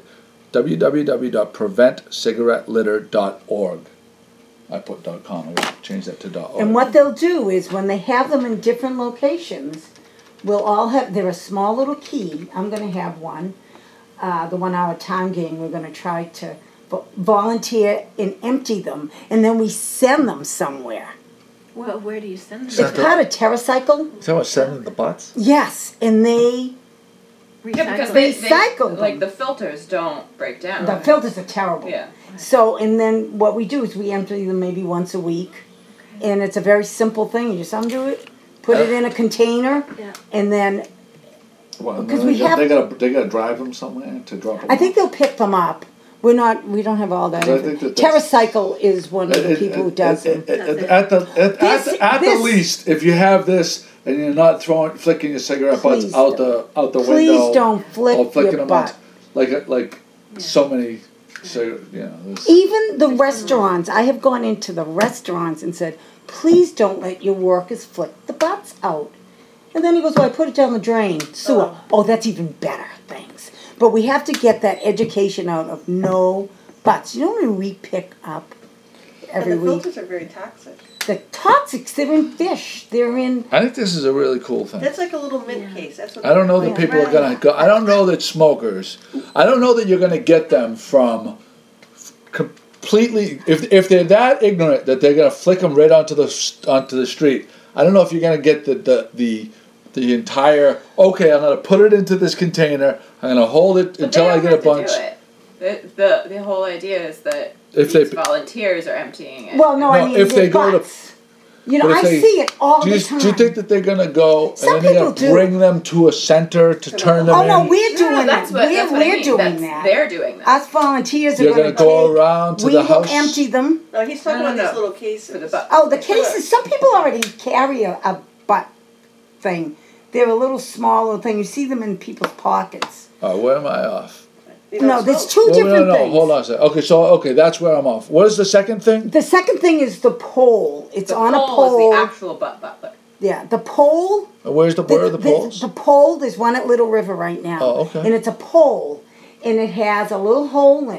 A: www.preventcigarettelitter.org. I put .com. I'm going to change that to .org.
B: And what they'll do is when they have them in different locations, they're a small little key. I'm going to have one. The 1 hour time game, we're going to try to volunteer and empty them, and then we send them somewhere.
C: Well, where do you send them?
B: It's part of TerraCycle.
A: Is that what sending the butts?
B: Yes, and they
E: Yeah, because
B: Recycle them.
E: like the filters don't break down.
B: the filters are terrible.
E: Yeah.
B: So, and then what we do is we empty them maybe once a week, and it's a very simple thing. You just undo it, put it in a container,
C: Yeah.
B: and then
A: Well,
B: Because we have-
A: they gotta drive them somewhere to drop them.
B: I think they'll pick them up. We don't have all that.
A: I think that's-
B: TerraCycle is one of the people who does them.
A: At the least, if you have this and you're not flicking your cigarette butts
B: Please
A: out the window,
B: Please don't flick
A: or flicking
B: your
A: them
B: butt.
A: out, like so many, this-
B: Even the restaurants, I have gone into the restaurants and said, please don't let your workers flick the butts out. And then he goes, well, I put it down the drain, sewer. Oh, that's even better, thanks. But we have to get that education out of no butts. You know when we pick up every
D: And the
B: week?
D: filters are very toxic.
B: The toxics, they're in fish. They're in...
A: I think this is a really cool thing.
D: That's like a little mint case. That's what
A: I don't know that
B: Yeah.
A: people are gonna go. I don't know that smokers. I don't know that you're gonna get them from completely. If they're that ignorant that they're gonna flick them right onto the street. I don't know if you're gonna get the entire. Okay, I'm gonna put it into this container. I'm gonna hold it
E: But
A: until
E: they
A: I
E: don't
A: get a
E: have to
A: bunch.
E: do it. The whole idea is that
A: If
E: these
A: they-
E: volunteers are emptying it.
B: Well, no, I
A: No,
B: mean,
A: if they
B: they're
A: go to-
B: butts. You know,
A: But if
B: I
A: they-
B: see it all
A: Do
B: the
A: you,
B: time.
A: do you think that they're gonna go
B: Some
A: and then they're
B: people
A: gonna
B: do.
A: bring them to a center to turn them
B: Oh,
A: in?
B: no, we're doing
E: No, that's
B: that.
E: what I
B: We're
E: mean.
B: doing
E: That's,
B: that.
E: They're doing that.
B: Us volunteers are
A: You're
B: going
A: gonna go around to
B: we
A: the
B: will
A: house.
B: empty them.
D: No, he's talking
E: No, no,
D: about these
E: no.
D: little cases.
E: For the butt.
B: Oh, the cases. Some people already carry a butt thing. They're a little smaller thing. You see them in people's pockets.
A: Oh, where am I off?
D: You don't
B: No, there's
D: smoke.
B: two
A: Well,
B: different
A: no,
B: things.
A: hold on a second. Okay, that's where I'm off. What is the second thing?
B: The second thing is the pole. It's
E: The
B: on a
E: pole
B: pole.
E: is the actual butt butler.
B: Yeah, the pole.
A: Where are the poles?
B: The pole. There's one at Little River right now.
A: Oh, okay.
B: And it's a pole, and it has a little hole in it,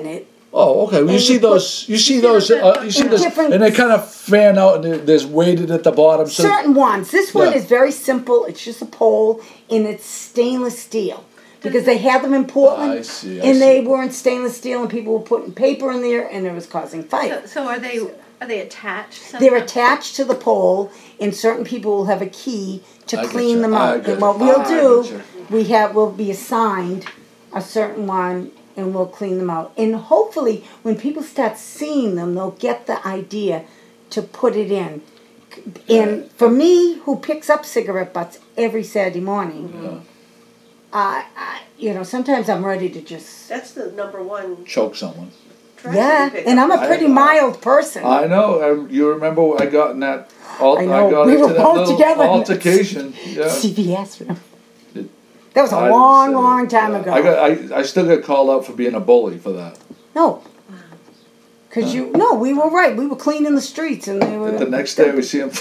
A: Oh, okay. Well, you see those,
C: you see those,
A: and they kind of fan out, and there's weighted at the bottom. So
B: certain ones. This one is very simple. It's just a pole, and it's stainless steel. Because they had them in Portland,
A: I see.
B: they weren't stainless steel, and people were putting paper in there, and it was causing fire.
C: So are they attached? Somehow?
B: They're attached to the pole, and certain people will have a key to clean them out. And what we'll be assigned a certain one, and we'll clean them out. And hopefully, when people start seeing them, they'll get the idea to put it in. And for me, who picks up cigarette butts every Saturday morning, sometimes I'm ready to just...
D: That's the number one...
A: choke someone.
B: Yeah, and I'm a pretty mild person.
A: I know. You remember I got in that...
B: I know.
A: I got
B: we
A: into
B: were
A: that
B: both
A: little
B: together.
A: altercation. Yeah.
B: CVS, remember? That was a long time ago.
A: I still get called out for being a bully for that.
B: No. Because we were right. We were cleaning the streets, and they were...
A: The next day we see them...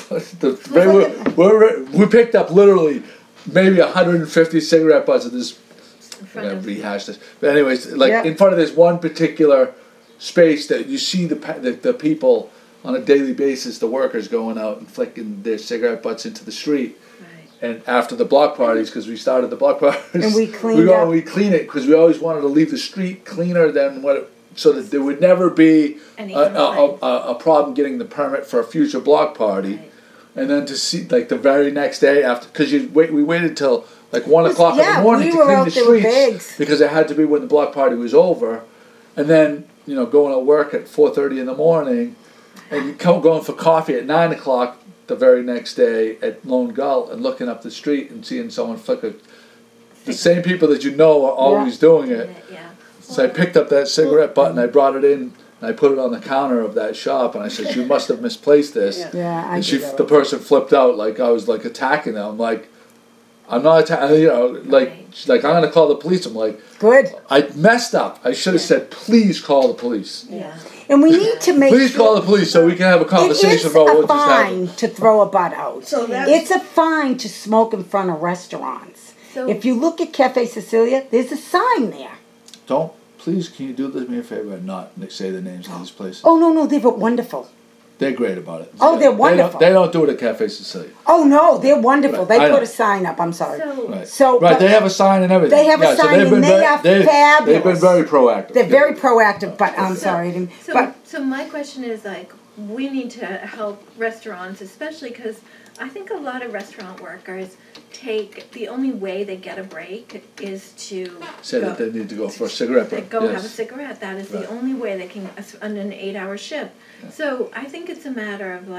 A: we picked up literally maybe 150 cigarette butts at this... I'm going to rehash this. But anyways, in front of this one particular space that you see the people on a daily basis, the workers going out and flicking their cigarette butts into the street. And after the block parties, because we started the block parties,
B: and we cleaned
A: we clean it because we always wanted to leave the street cleaner than so that there would never be a problem getting the permit for a future block party. Right. And then to see the very next day after, because we waited till 1 o'clock in the morning to clean the streets because it had to be when the block party was over, and then going to work at 4:30 in the morning, and going for coffee at 9 o'clock. The very next day at Lone Gull and looking up the street and seeing someone flick the same people that are always doing it.
C: Yeah.
A: So I picked up that cigarette butt and I brought it in and I put it on the counter of that shop and I said, "You must have misplaced this."
B: Yeah.
A: And the person flipped out like I was attacking them. I'm like, I'm not attacking. I'm gonna call the police. I'm like,
B: good.
A: I messed up. I should have said, "Please call the police."
C: Yeah.
B: And we need to make
A: Please call the police so we can have a conversation about what just happened.
B: It's a fine to throw a butt out. It's a fine to smoke in front of restaurants. So if you look at Cafe Cecilia, there's a sign there.
A: Please, can you do me a favor and not say the names of these places?
B: Oh, no, they were wonderful.
A: They're great about it.
B: Oh, they're wonderful.
A: They don't do it at Cafe Cecilia.
B: Oh, no, they're wonderful.
A: Right.
B: They put a sign up. I'm sorry.
A: Right, they have a sign and everything.
B: They have a sign and they are fabulous.
A: They've been very proactive.
B: They're very proactive, but I'm sorry.
C: So my question is we need to help restaurants, especially because I think a lot of restaurant workers the only way they get a break is to
A: say that they need to go for a cigarette break.
C: Have a cigarette. That is the only way they can on an 8-hour shift. Yeah. So I think it's a matter of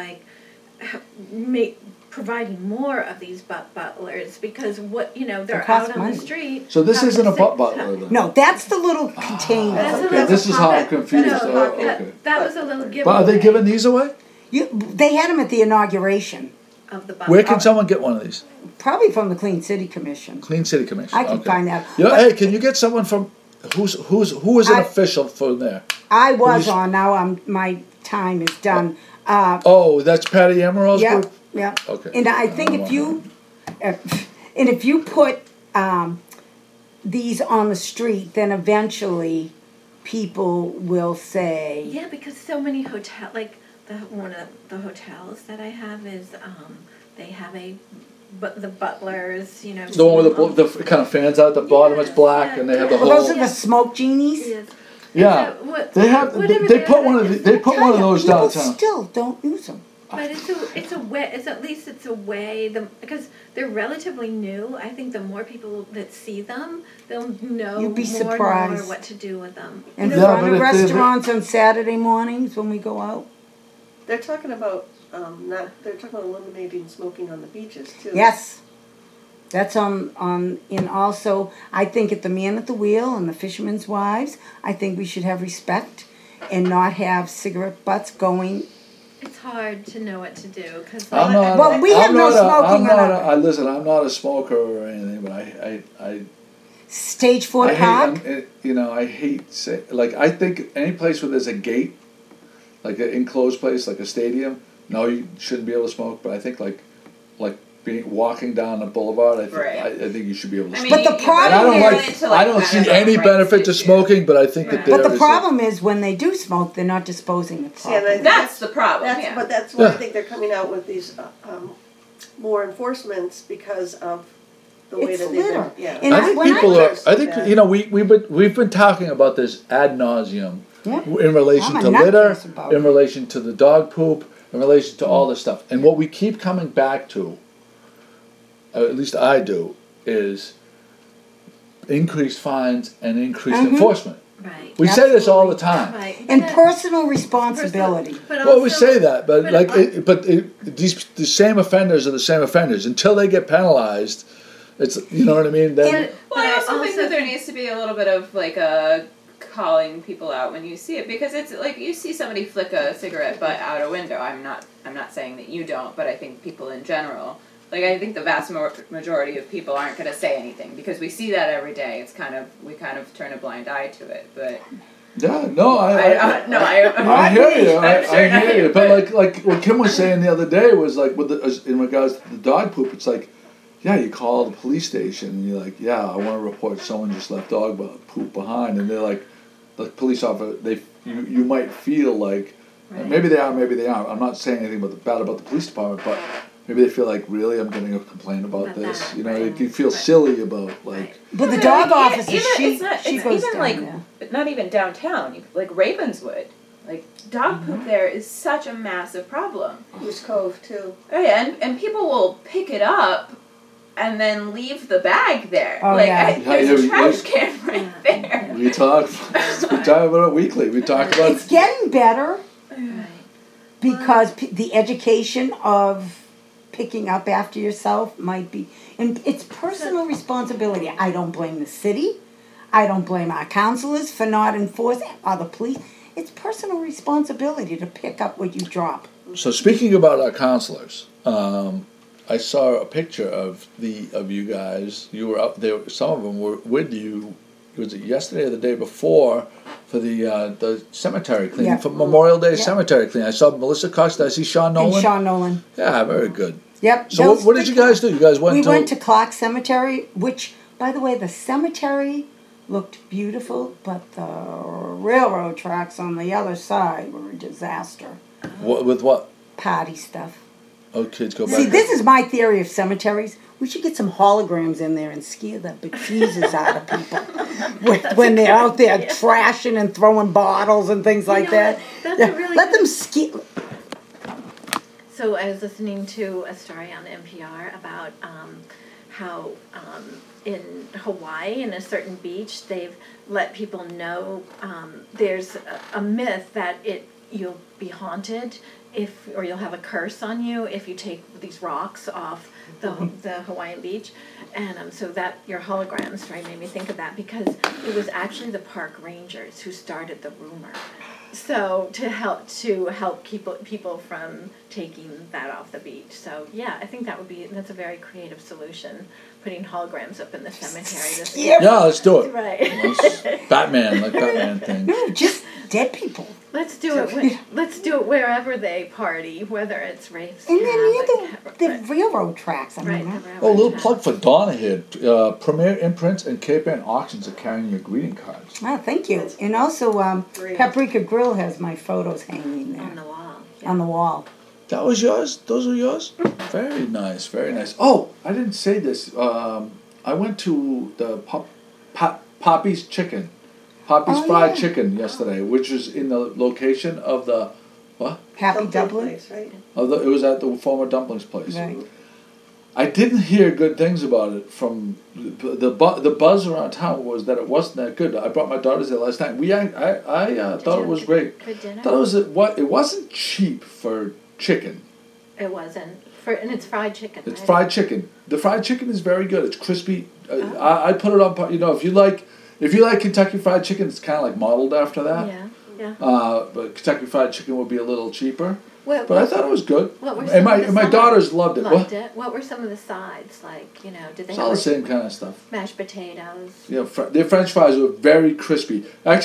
C: providing more of these butt butlers because they're out on the street.
A: So this isn't a butt butler then?
B: No, that's the little container.
A: Okay, this is how I'm confused. Okay.
C: That was a little giveaway.
A: But are they giving these away?
B: They had them at the inauguration.
C: Of the
A: Where can someone get one of these?
B: Probably from the Clean City Commission.
A: Clean City Commission.
B: I can find out.
A: Hey, can you get someone from who is an official from there?
B: I was on. Now my time is done.
A: That's Patty Amaro's group?
B: Yeah.
A: Okay.
B: And I think if you put these on the street, then eventually people will say.
C: Yeah, because so many hotels, one of the hotels that I have is they have the butlers, The
A: one with the kind of fans out the bottom, it's black, and they have the whole.
B: Those are the smoke genies.
C: Yes.
A: Yeah, they put one of those downtown.
B: People still don't use them.
C: But it's a way. At least it's a way. Because they're relatively new. I think the more people that see them, they'll know
B: You'd be
C: more
B: surprised.
C: and more what to do with them.
B: And front of restaurants on Saturday mornings when we go out.
D: They're talking about they're talking about eliminating smoking on the beaches too.
B: Yes. That's and also I think at the Man at the Wheel and the Fishermen's Wives, I think we should have respect and not have cigarette butts going.
C: It's hard to know what to do because
B: we have no smoking.
A: Listen, I'm not a smoker or anything, but I
B: Stage 4 Park.
A: I hate I think any place where there's a gate, like an enclosed place, like a stadium. No, you shouldn't be able to smoke. But I think like walking down the boulevard,
E: Right.
A: I think you should be able to.
E: I mean,
B: But the problem is-
A: I don't see any benefit to smoking, but I think that
B: But
A: there
B: the
A: is
B: problem is when they do smoke, they're not disposing it
D: See, and I
B: properly.
D: think
E: That's the problem.
D: That's,
E: yeah.
D: But that's why
A: Yeah.
D: I think they're coming out with these more enforcements because of the way
B: It's
D: that they've
B: litter.
D: been. Yeah.
B: And
A: I think
B: when I-
A: people are. I think
D: Yeah.
A: we've been talking about this ad nauseum
B: Yeah.
A: in relation
B: I'm a
A: to
B: nutcase
A: litter,
B: about
A: in
B: it.
A: relation to the dog poop, in relation to all this stuff. And what we keep coming back to, at least I do, is increased fines and increased enforcement.
C: Right.
A: We say this all the time.
C: Right.
B: And
C: But-
B: personal responsibility.
C: but
A: Well, we
C: also-
A: say that, but
C: but
A: like,
C: I-
A: the same offenders are the same offenders until they get penalized. It's, you know what I mean. Then
C: And-
E: Well, I
C: but
E: also think that there needs to be a little bit of like a calling people out when you see it, because it's like you see somebody flick a cigarette butt out a window. I'm not saying that you don't, but I think people in general, like I think the vast majority of people aren't going to say anything because we see that every day. It's we kind of turn a blind eye to it, but.
A: yeah, no, I hear you. I hear you. But like what Kim was saying the other day was like in regards to the dog poop. It's like, yeah, you call the police station and you're like, yeah, I want to report someone just left dog poop behind, and they're like, the police officer, you might feel like maybe they are, maybe they aren't. I'm not saying anything bad about the police department, but maybe they feel like, really, I'm getting a complaint about this.
C: that,
A: You know,
C: right.
A: you feel silly about like.
B: But the dog officer,
E: it's
B: she goes
E: even
B: down
E: like
B: there.
E: not even downtown, like Ravenswood. Like dog poop there is such a massive problem.
D: Goose Cove too.
E: Oh yeah, and people will pick it up and then leave the bag there.
B: Oh,
E: like
B: yeah.
E: there's a trash can right there.
A: We talk about it weekly. We talk about.
B: It's getting better
C: Right.
B: because the education of picking up after yourself might be, and it's personal responsibility. I don't blame the city. I don't blame our counselors for not enforcing, or the police. It's personal responsibility to pick up what you drop.
A: So speaking about our counselors, I saw a picture of you guys. You were up there. Some of them were with you. Was it yesterday or the day before for the cemetery cleaning,
B: Yeah.
A: for Memorial Day
B: Yeah.
A: cemetery cleaning? I saw Melissa Cox. Did I see Sean Nolan?
B: And Sean Nolan.
A: Yeah, very good.
B: Yep.
A: So what did you guys do? You guys went
B: We
A: to.
B: went to Clark Cemetery, which, by the way, the cemetery looked beautiful, but the railroad tracks on the other side were a disaster.
A: With what?
B: Party stuff.
A: Oh, kids go back.
B: See, this is my theory of cemeteries. We should get some holograms in there and scare the bejesus out of people when they're out there trashing and throwing bottles and things like
C: know
B: that.
C: what? That's
B: Yeah,
C: a really
B: let
C: good-
B: them scare.
C: So I was listening to a story on NPR about how in Hawaii, in a certain beach, they've let people know there's a myth that you'll be haunted or you'll have a curse on you if you take these rocks off the Hawaiian beach. And so that your hologram story made me think of that because it was actually the park rangers who started the rumor. So to help people from taking that off the beach. So yeah, I think that's a very creative solution. Putting holograms up in the cemetery.
A: Yeah, let's do it.
C: Right.
A: Batman thing.
B: No, just dead people.
C: Let's do it. Let's do it wherever they party, whether it's raves.
B: And then near
C: Catholic,
B: the railroad tracks. I
C: right.
B: mean,
C: the
A: Oh, a little
C: railroad
A: plug for Donna here. Premier Imprints and Cape Ann Auctions are carrying your greeting cards.
B: oh, thank you. And also,
D: Great.
B: Paprika Grill has my photos hanging
C: on
B: there
C: the wall.
B: on the wall.
A: That was yours? Those were yours? Very nice, very nice. Oh, I didn't say this. I went to the Poppy's Chicken. Poppy's Fried Chicken yesterday, which was in the location of the, what?
B: Happy
D: Dumpling
B: Dublin.
D: place, right?
A: It was at the former dumplings place.
B: Right.
A: I didn't hear good things about it from the buzz around town was that it wasn't that good. I brought my daughters there last night. I thought it was great.
C: Good dinner.
A: Thought it wasn't cheap for chicken.
C: It wasn't. And it's fried chicken.
A: It's
C: right?
A: fried chicken. The fried chicken is very good. It's crispy. I put it on. If you like Kentucky Fried Chicken, it's kind of like modeled after that.
C: Yeah.
A: But Kentucky Fried Chicken would be a little cheaper.
C: But
A: I thought it was good.
C: What were
A: And
C: some
A: my
C: of the sides?
A: daughters loved it.
C: Loved it. What were some of the sides like? Did they
A: It's
C: have
A: all the same kind of stuff.
C: mashed potatoes?
A: Their French fries were very crispy. Actually,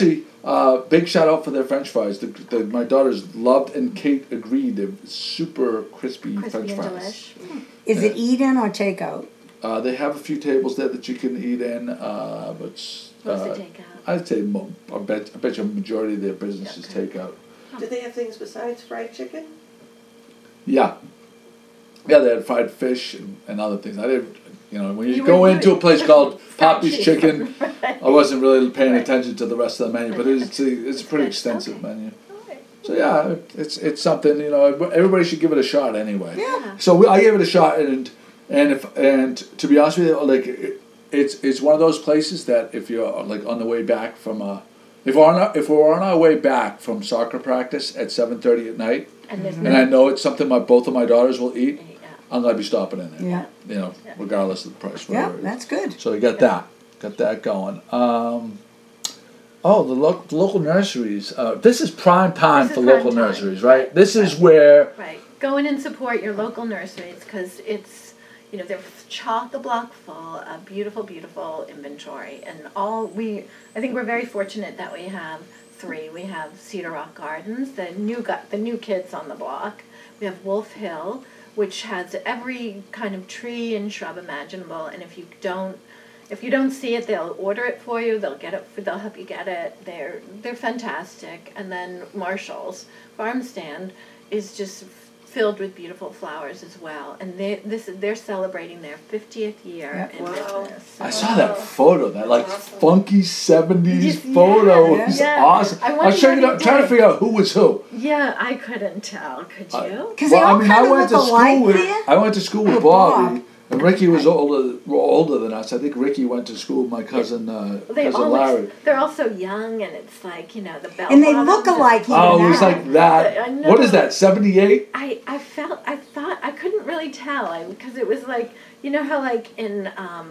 A: Big shout out for their French fries. My daughters loved, and Kate agreed. They're super crispy French
C: and
A: fries.
C: delish.
B: Is it eat-in or takeout?
A: They have a few tables there that you can eat in, but
C: Mostly takeout.
A: I'd say I bet you a majority of their business is takeout.
D: Do they have things besides fried chicken?
A: Yeah, they had fried fish and other things. I didn't, when you go into a place called Poppy's Chicken,
C: Right.
A: I wasn't really paying attention to the rest of the menu, but it's a pretty extensive menu. So yeah, it's something, everybody should give it a shot anyway.
B: Yeah.
A: So I gave it a shot, and to be honest with you, like it's one of those places that if you're like on the way back from if we're on our way back from soccer practice at 7:30 at night, and I know it's something both of my daughters will eat, I'm gonna be stopping in there.
B: Yeah.
A: Regardless of the price.
B: Yeah,
A: Whatever it is.
B: that's good.
A: So you got that going. The local nurseries. This is prime time for local nurseries, right? This is where.
C: Right. Go in and support your local nurseries because it's, they're chock-a-block full of beautiful, beautiful inventory. And I think we're very fortunate that we have 3. We have Cedar Rock Gardens, the new kids on the block. We have Wolf Hill, which has every kind of tree and shrub imaginable. And if you don't see it, they'll order it for you. They'll help you get it. They're fantastic. And then Marshall's Farm Stand is just filled with beautiful flowers as well. And they're celebrating their 50th year in business.
A: I saw that photo, that funky 70s photo. It was awesome. I was trying to figure out who was who.
C: Yeah, I couldn't tell. Could you?
B: Because they all kind of look alike there.
A: I went to school with Bobby. And Ricky was older than us. I think Ricky went to school with my cousin Larry.
C: They're also young, and it's like, the bell.
B: And they look alike.
A: Oh, it was like that. What is that, 78?
C: I thought, I couldn't really tell, because it was like, how like in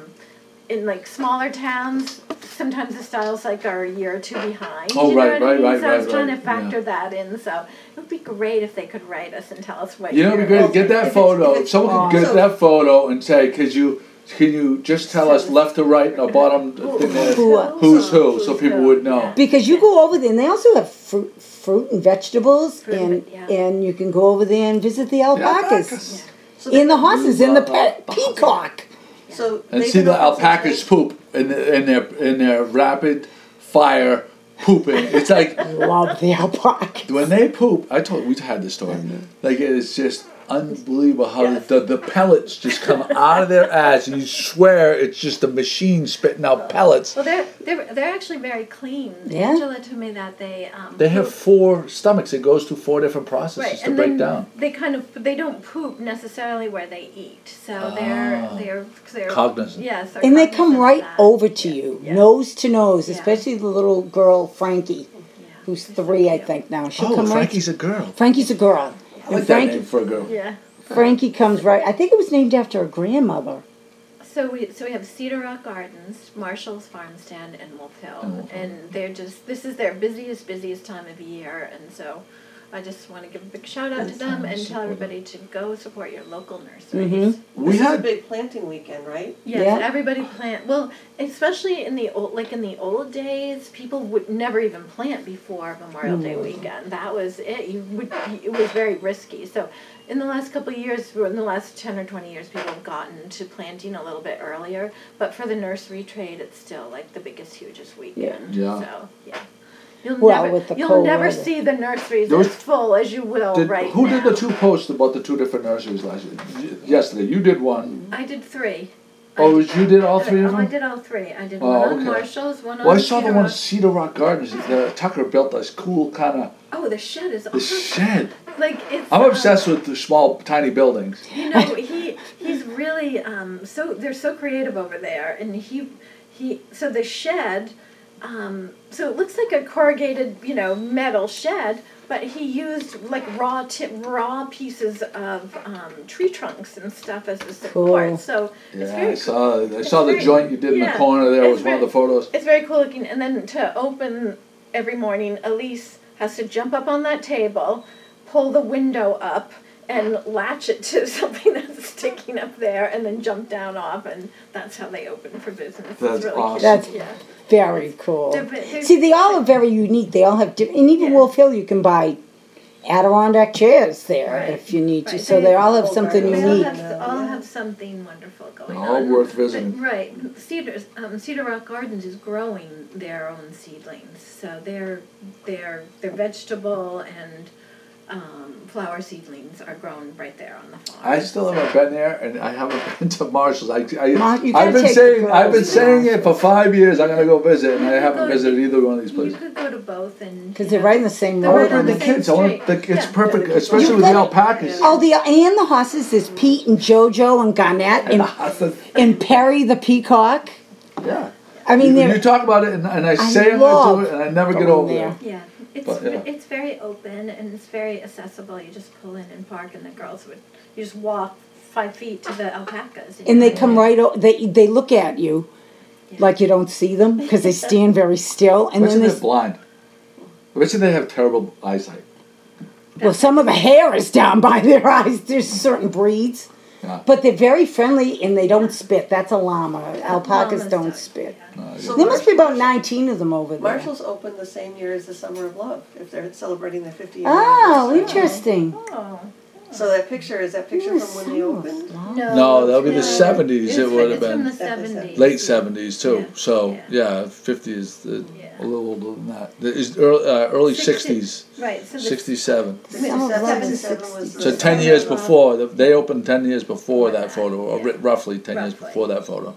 C: like smaller towns, sometimes the styles like are a year or 2 behind.
A: Oh, right.
C: So I was trying to factor that in. So it would be great if they could write us and tell us what.
A: It'd be great to get that photo. Someone could get that photo and say, can you just tell us left to right and bottom thing there, who's who, so people would know.
B: Because you go over there, and they also have fruit and vegetables, and you can go over there and visit the alpacas, and the horses, and the peacock.
A: And see the alpacas poop in their rapid fire pooping. It's like
B: love the alpaca.
A: When they poop, we had this story. Like it is just unbelievable how the pellets just come out of their ass, and you swear it's just a machine spitting out pellets.
C: Well, they're actually very clean.
B: Yeah.
C: Angela told me that they
A: have 4 stomachs. It goes through 4 different processes to break down.
C: They don't poop necessarily where they eat, so they're
A: cognizant.
C: Yes,
B: and they come right over to you, nose to nose. Especially the little girl Frankie, who's 3, I think now. She'll come
A: Frankie's a girl.
B: Frankie's a girl.
A: I like that name for a girl.
C: Yeah.
B: Frankie comes right. I think it was named after her grandmother.
C: So we have Cedar Rock Gardens, Marshall's Farm Stand, and Wolf Hill, and this is their busiest time of year, and so I just want to give a big shout out to them and tell everybody to go support your local nurseries.
D: This is a big planting weekend, right?
C: Yes, everybody plant. Well, especially in the old days, people would never even plant before Memorial Day weekend. That was it. It was very risky. So in the last couple of years, in the last 10 or 20 years, people have gotten to planting a little bit earlier. But for the nursery trade, it's still like the biggest, hugest weekend.
A: Yeah.
C: So, You'll never
B: weather.
C: see the nurseries as full as you will right now.
A: Who did the 2 posts about the 2 different nurseries yesterday? You did one.
C: I did 3.
A: Oh, you did all 3 of them?
C: I did all 3. I did one on Marshall's, one on
A: I saw the one
C: Rock.
A: Cedar Rock Gardens. Tucker built this cool kind of...
C: Oh, the shed is awesome.
A: The shed.
C: Like it's.
A: I'm obsessed with the small, tiny buildings.
C: He's really they're so creative over there, and so the shed. So it looks like a corrugated, metal shed, but he used like raw pieces of tree trunks and stuff as the support.
B: Cool.
C: So it's
A: Yeah,
C: very
A: I saw the joint you did in the corner there. Was one of the photos.
C: It's very cool looking. And then to open every morning, Elise has to jump up on that table, pull the window up, and latch it to something that's sticking up there, and then jump down off, and that's how they open for business.
A: That's
C: it's really
A: awesome.
B: That's
C: cute. Yeah.
B: very cool.
C: They're-
B: See, they all are very unique. They all have different, and even
C: Yeah.
B: Wolf Hill, you can buy Adirondack chairs there
C: Right.
B: if you need to.
C: Right.
B: So they all have something
C: They
B: unique.
C: all have something wonderful going
A: All
C: on.
A: worth visiting.
C: But, right. Cedar Rock Gardens is growing their own seedlings. So their vegetable and flower seedlings are grown right there on the farm.
A: I still haven't been there, and I haven't been to Marshall's.
B: You gotta
A: I've been
B: take
A: saying
B: the
A: I've been
B: girls to
A: saying it for
B: Marshall's.
A: 5 years. I'm gonna go visit, and I haven't
C: go to-
A: visited either one of these
C: You
A: places.
C: could go to both and
B: Because they're right in the same
C: They're
A: I
B: road.
A: want to
C: right
A: bring
C: on
A: the
C: the
A: kids.
C: same
A: I want
C: street.
A: it's
C: Yeah.
A: perfect,
D: Yeah.
A: especially
B: You
A: with the
B: gotta-
A: alpacas.
B: Oh, and the horses. There's Pete and JoJo and Garnett and Perry the peacock.
A: Yeah.
B: I mean,
A: you
B: they're
A: talk about it, and I
B: I
A: say I'm
B: love
A: gonna do it, and I never get
B: going
A: over
B: there.
A: it.
C: Yeah, it's
A: But, yeah.
C: it's very open and it's very accessible. You just pull in and park, and the girls you just walk 5 feet to the alpacas.
B: and they
C: you're
B: come
C: right.
B: right. They look at you
C: Yeah.
B: like you don't see them because they stand very still. And
A: Imagine
B: then
A: they're blind. Imagine they have terrible eyesight.
B: well, some of the hair is down by their eyes. There's certain breeds.
A: Yeah.
B: But they're very friendly and they don't spit. That's a llama. Alpacas
C: Llamas
B: don't spit.
C: yeah.
D: So
B: There must be about 19 of them over there.
D: Marshall's opened the same year as the Summer of Love, if they're celebrating their 50th
B: Oh,
D: anniversary.
B: interesting.
C: Oh.
D: So that picture, is that picture from when they opened?
A: No, that'll be the
C: no.
A: 70s.
C: It's
A: It would have
C: it's from
A: been
C: the 70s.
A: late 70s too.
C: Yeah.
A: So
C: Yeah.
A: yeah, 50 is
C: Yeah.
A: a little older than that. It's early 60s,
C: Right. So the
A: 67.
B: Some of them
D: 67 was the
A: So 10
D: Summer
A: years
D: of Love.
A: before they opened 10 years before that photo, or
C: Yeah.
A: roughly 10 years
C: Roughly.
A: before that photo.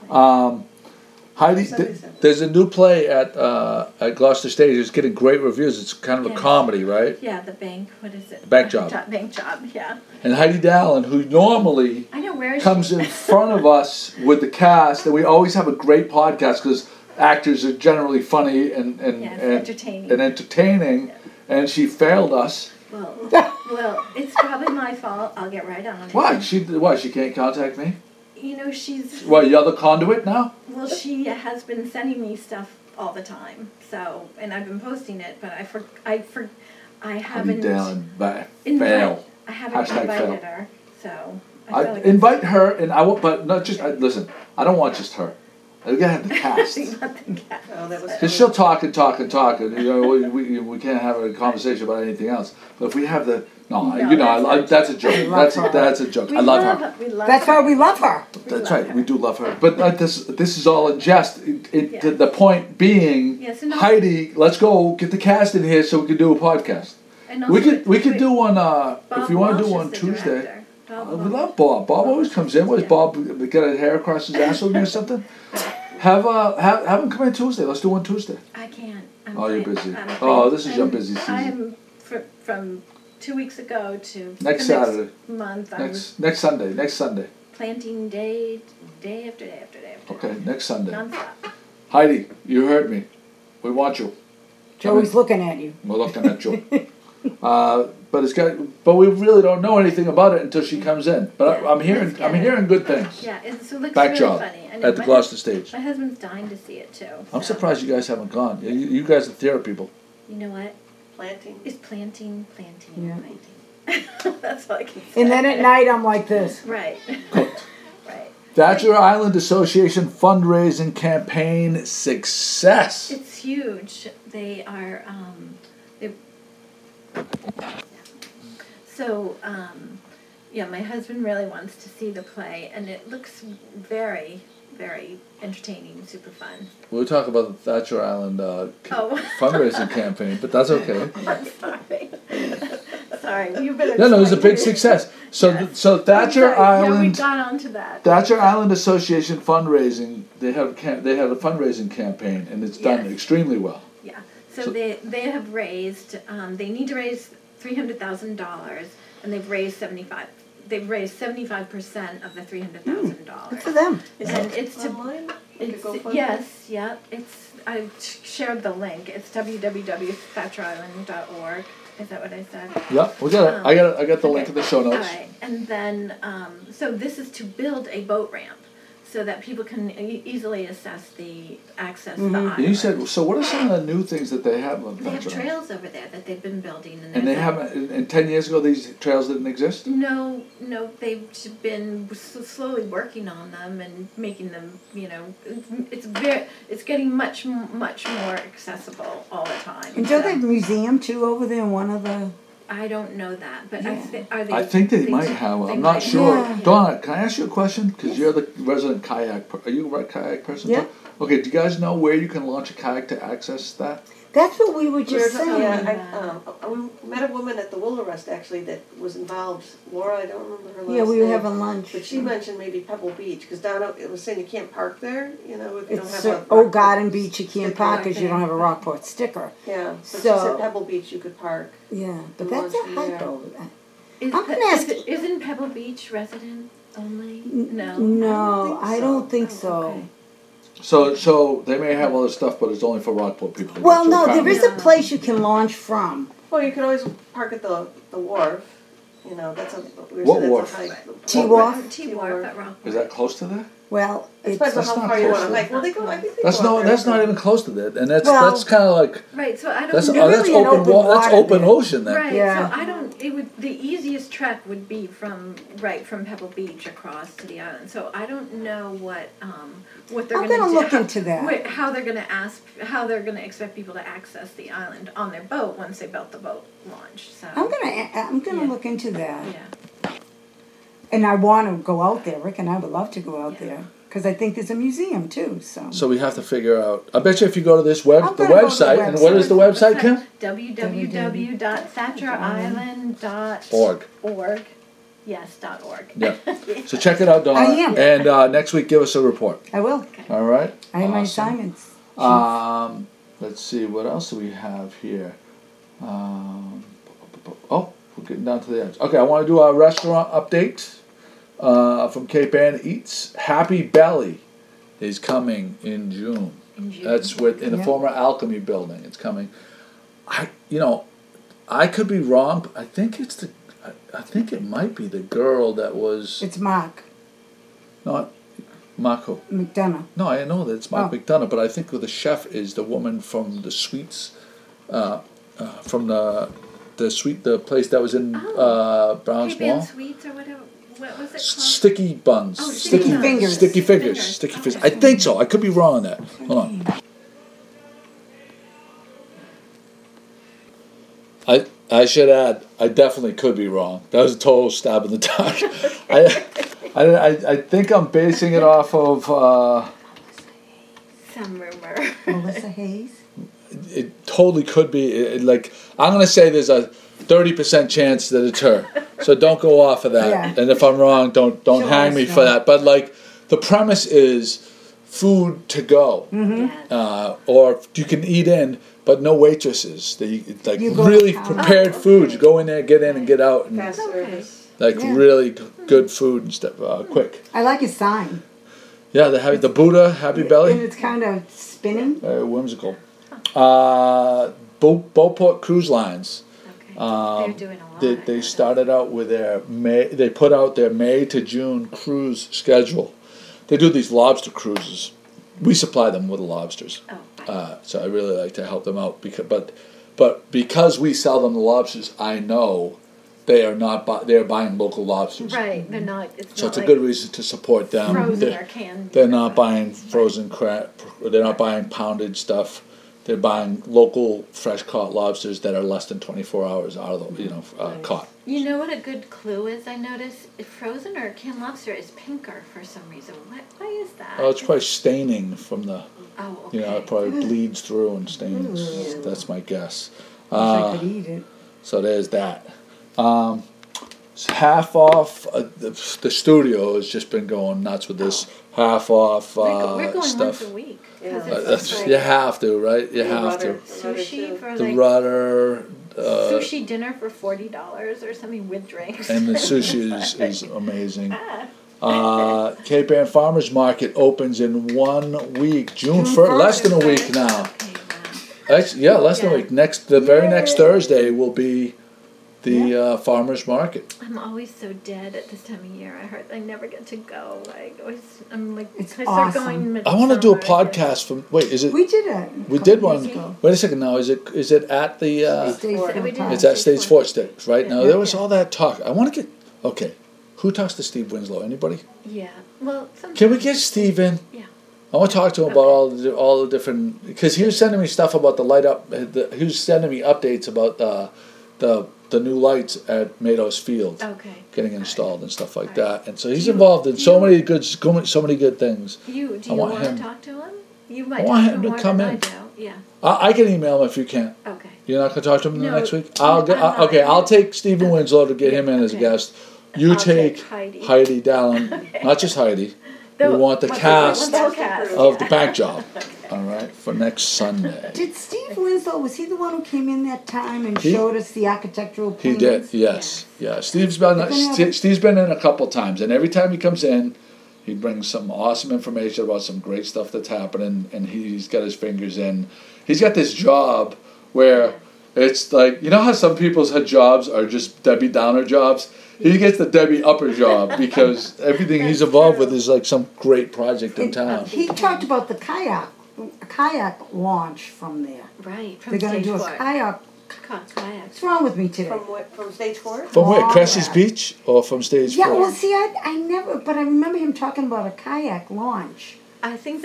A: Heidi,
D: 77.
A: there's a new play at Gloucester Stage. It's getting great reviews. It's kind of a
C: Yeah.
A: comedy, right?
C: Yeah, the bank. What is it?
A: Bank job.
C: Bank job. Yeah.
A: And Heidi Dallin, who normally
C: I know where is
A: comes
C: she?
A: in front of us with the cast, and we always have a great podcast because actors are generally funny and
C: entertaining.
A: and entertaining. And she failed us.
C: Well, it's probably my fault. I'll get right on it.
A: Why? She can't contact me?
C: You know, she's.
A: Well, you're the conduit now?
C: Well, she has been sending me stuff all the time. So, and I've been posting it, but I
A: Heidi
C: haven't.
A: Dallin,
C: invite-
A: fail.
C: I haven't
A: Hashtag
C: invited
A: fail.
C: her. So. I
A: I
C: feel like
A: invite her, and I will, but not just. Listen, I don't want just her. I gotta have the cast.
D: Oh, that was
A: Because she'll talk and talk and talk, and you know we can't have a conversation about anything else. But if we have the that's a joke. That's a joke. I love her.
C: We love
B: That's
C: her.
B: why we love her.
A: That's right. We do love her. But this is all in jest. The point being,
C: Yes, and
A: Heidi, let's go get the cast in here so we can do a podcast.
C: And
A: We
C: also
A: could do one
C: Bob
A: if you want to do
C: Walsh
A: one
C: is the
A: Tuesday.
C: director. Bob
A: We
C: Walsh.
A: love Bob. Bob always comes in. Was
C: Yeah.
A: Bob got a hair across his asshole or something? Have him come in Tuesday. Let's do one Tuesday.
C: I can't.
A: Oh, you're busy.
C: I'm
A: Oh, this is your
C: I'm-
A: busy season.
C: I'm from 2 weeks ago to
A: Next
C: the
A: Saturday.
C: month. I was
A: Next Sunday.
C: planting day after day after day after
A: Okay, next Sunday.
C: nonstop.
A: Heidi, you heard me. We want you.
B: Joey's looking at you.
A: We're looking at you. But we really don't know anything about it until she comes in. But
C: Yeah,
A: I'm hearing
C: let's get it.
A: good things.
C: Yeah, it looks
A: Back
C: really
A: job
C: funny. And
A: at the
C: my
A: Gloucester Stage.
C: My husband's dying to see it too.
A: I'm
C: so,
A: surprised you guys haven't gone. You guys are theater people.
C: You know what?
D: planting.
C: It's planting.
B: Yeah.
C: That's all I can say.
B: And then at night I'm like this.
C: Right.
A: Cooked.
C: Right.
A: Thatcher Island Association fundraising campaign success.
C: It's huge. They are. So, yeah, my husband really wants to see the play, and it looks very, very entertaining, super fun.
A: We'll talk about the Thatcher Island fundraising campaign, but that's okay.
C: I'm sorry. Sorry, you better.
A: No, it was a
C: explain
A: big
C: to me.
A: success. So,
C: Yes.
A: so Thatcher
C: I'm sorry. Yeah, we
A: Island.
C: got onto that.
A: Thatcher Island Association fundraising. They had a fundraising campaign, and it's done
C: Yes.
A: extremely well.
C: Yeah. So,
A: So-
C: they have raised. They need to raise $300,000, and they've raised 75. They've raised 75% of the $300,000.
B: Good for them.
C: And it's to
D: Online? Like a
C: It's,
D: GoFundMe?
C: yes, yeah. It's I shared the link. It's www.thatcherisland.org. Is that what I said?
A: Yeah, we got it. I got the link in the show
C: All
A: notes.
C: right, and then so this is to build a boat ramp. so that people can easily access the
B: Mm-hmm.
C: island.
A: You said, so what are some of the new things that they have on
C: They have
A: Ventura?
C: trails over there that they've been building,
A: And they haven't, and 10 years ago these trails didn't exist?
C: No, they've been slowly working on them and making them. It's getting much more accessible all the time.
B: And don't they have a museum too over there in one of the?
C: I don't know that, but
B: Yeah.
C: are they?
A: I think they might have.
C: they
A: I'm not
C: might
A: sure.
B: have.
A: Donna, can I ask you a question? Because you're the resident kayak. Are you a kayak person?
B: Yeah.
A: too? Okay. Do you guys know where you can launch a kayak to access that?
B: That's what we were just saying.
D: We met a woman at the Willow Rest actually that was involved. Laura, I don't remember her last
B: Yeah, we were
D: name.
B: having lunch.
D: But she mentioned maybe Pebble Beach because Donna it was saying you can't park there. You know, if you don't
B: It's
D: have a
B: oh, Garden Beach, you can't
D: sticker.
B: park because you don't have a Rockport sticker.
D: Yeah, but she
B: So-
D: said Pebble Beach you could park.
B: Yeah, but
D: And
B: that's a
D: lunch from
B: hike
D: there.
B: over there.
C: Is
B: I'm gonna ask-
C: Isn't Pebble Beach resident only? No.
B: No,
D: I
B: I
D: don't
B: don't think
C: Oh,
B: so.
C: okay.
A: So they may have other stuff, but it's only for Rockport people. to
B: Well,
A: go to,
B: no, there
A: apparently.
B: is a place you can launch from.
D: Well, you could always park at the wharf. You know, that's a we were
A: What
D: saying
A: wharf?
D: that's a hike.
B: T-Wharf?
C: T-Wharf at Rockport.
A: Is that close to there?
B: Well,
D: It
B: it's
D: depends on
A: That's
D: how
A: not
D: far you
A: close
D: want
A: to-
D: to hike. Well, they go. I think they
A: That's
D: go up there.
A: not even close to that, and that's
B: Well-
A: kind of like
C: Right, so I don't
A: that's
C: know.
B: really an open
A: that's
B: water
A: open
B: there.
A: ocean then.
C: Right,
B: Yeah.
C: so I don't, it would, the easiest trek would be from Pebble Beach across to the island. So I don't know what they're
B: I'm
C: gonna
B: gonna
C: do.
B: look into that.
C: How they're gonna expect people to access the island on their boat once they built the boat launch, so.
B: I'm gonna
C: Yeah.
B: look into that.
C: Yeah,
B: And I want to go out there. Rick and I would love to go out there because I think there's a museum too. So
A: So we have to figure out. I bet you if you go to this the
B: I'm gonna go to the
A: website, and what is the website, Kim?
C: www.thatcherisland.org. Yes, .org.
A: Yeah. So check it out, Donna.
B: I am.
A: And next week, give us a report.
B: I will.
A: All right.
B: I have my
A: Awesome.
B: assignments.
A: Let's see, what else do we have here? We're getting down to the end. Okay, I want to do our restaurant update from Cape Ann Eats. Happy Belly is coming in June.
C: In June.
A: That's in the
B: Yeah.
A: former Alchemy building. It's coming. I could be wrong, but I think it might be the girl that was
B: It's Mark
A: not Marco.
B: McDonough.
A: No, I know that it's Mark
B: Oh.
A: McDonough, but I think the chef is the woman from the Sweets, from the place that was in Browns
C: Cape Ann
A: Mall.
C: Sweets or whatever. What was it called?
A: Sticky buns.
C: Oh,
B: Sticky fingers.
A: Sticky fingers. Sticky fingers. I think so. I could be wrong on that. Hold on. I should add, I definitely could be wrong. That was a total stab in the dark. I think I'm basing it off of.
C: Some rumor.
B: Melissa Hayes.
A: It totally could be. I'm going to say there's a 30% chance that it's her. So don't go off of that.
B: Yeah.
A: And if I'm wrong, don't
B: She'll
A: hang
B: let
A: me
B: us
A: for
B: know.
A: that. But the premise is food to go,
C: Yes.
A: or you can eat in, but no waitresses.
B: You go
A: really
B: out.
A: prepared food. You go in there, get in, and get out, and
D: Fast
C: Okay.
D: service.
B: Yeah.
A: really good food and stuff. Quick.
B: I like his sign.
A: Yeah, the Buddha Happy
B: And
A: Belly.
B: it's kind of spinning.
A: Very whimsical. Beauport Cruise Lines.
C: Okay. They're doing a lot.
A: They started out with their May. They put out their May to June cruise schedule. They do these lobster cruises. We supply them with the lobsters,
C: Oh, fine.
A: so I really like to help them out. Because we sell them the lobsters, I know they are not. They're buying local lobsters.
C: Right, they're not. It's
A: So
C: not
A: it's a
C: like
A: good reason to support them.
C: frozen or canned.
A: They're not buying frozen crab. They're not buying pounded stuff. They're buying local fresh caught lobsters that are less than 24 hours out of the caught.
C: You know what a good clue is? I noticed frozen or canned lobster is pinker for some reason. Why is that?
A: Oh, it's probably staining from the.
C: Oh, okay.
A: It probably bleeds through and stains.
B: Ooh.
A: That's my guess.
B: Wish I could eat it.
A: So there's that. It's half off. The studio has just been going nuts with this half off
C: We're going
A: stuff.
C: once a week.
D: Yeah.
C: 'cause it's
A: That's,
C: like
A: you have to, right? You have to.
C: sushi for
A: The
C: like
A: rudder.
C: sushi dinner for $40 or something with drinks.
A: And the sushi is amazing.
C: Ah.
A: Cape Ann Farmers Market opens in 1 week, June
B: June
A: 1st. Less than a week
C: Okay,
A: now.
C: wow.
A: Actually, yeah, less than a
C: Yeah.
A: week. The very next Thursday will be the farmers market.
C: I'm always so dead at this time of year. I never get to go. I'm like,
B: It's
C: I start
B: awesome.
C: going
A: I want to do a
C: midsummer.
A: podcast from. Wait, is it?
B: We did it.
A: We did one.
B: Years ago.
A: Wait a second. Now, is it at the?
B: State
D: Fort.
C: We did
B: Farm.
A: It's at State
C: Fort.
A: Sports Sticks, right? Now
C: Yeah.
A: there was all that talk. I want to get. Okay, who talks to Steve Winslow? Anybody?
C: Yeah. Well, sometimes.
A: Can we get Steve in?
C: Yeah.
A: I want to talk to him about all the different, because he was sending me stuff about the light up. He was sending me updates about the new lights at Mados Field
C: Okay.
A: getting installed and stuff like
C: Right.
A: that. And so he's
C: Do you-
A: involved in
C: do
A: so
C: you-
A: many good things.
C: Do you
A: I want
C: want
A: him-
C: to talk to him? You might
A: I want
C: talk
A: him
C: to
A: to
C: him more
A: come
C: than
A: in.
C: I do. Yeah.
A: I can email him if you can't.
C: Okay.
A: You're not going to talk to him
C: No,
A: next week.
C: I'm not.
A: Okay. I'll take Stephen Winslow to get him in as a
C: Okay.
A: guest. You
C: I'll
A: take
C: take
A: Heidi Dallin, not just Heidi. We want the cast
C: the whole cast.
A: of the bank job. All right, for next Sunday.
B: Did Steve Winslow, was he the one who came in that time and
A: He-
B: showed us the architectural
A: He
B: plans?
A: did, yes, yeah. Steve's been in a couple times, and every time he comes in, he brings some awesome information about some great stuff that's happening, and he's got his fingers in. He's got this job where it's like, you know how some people's jobs are just Debbie Downer jobs? He gets the Debbie Upper job because everything he's involved with is like some great project in town.
B: He talked about the kayak launch from there.
C: Right. From
B: They're going to
C: stage
B: do a
C: four.
B: kayak.
C: Kayak.
B: What's wrong with me today?
D: From stage 4?
A: From where?
B: Oh,
A: Cressy's
B: yeah.
A: Beach or from Stage
B: Yeah,
A: 4?
B: well, see, I never, but I remember him talking about a kayak launch.
C: I think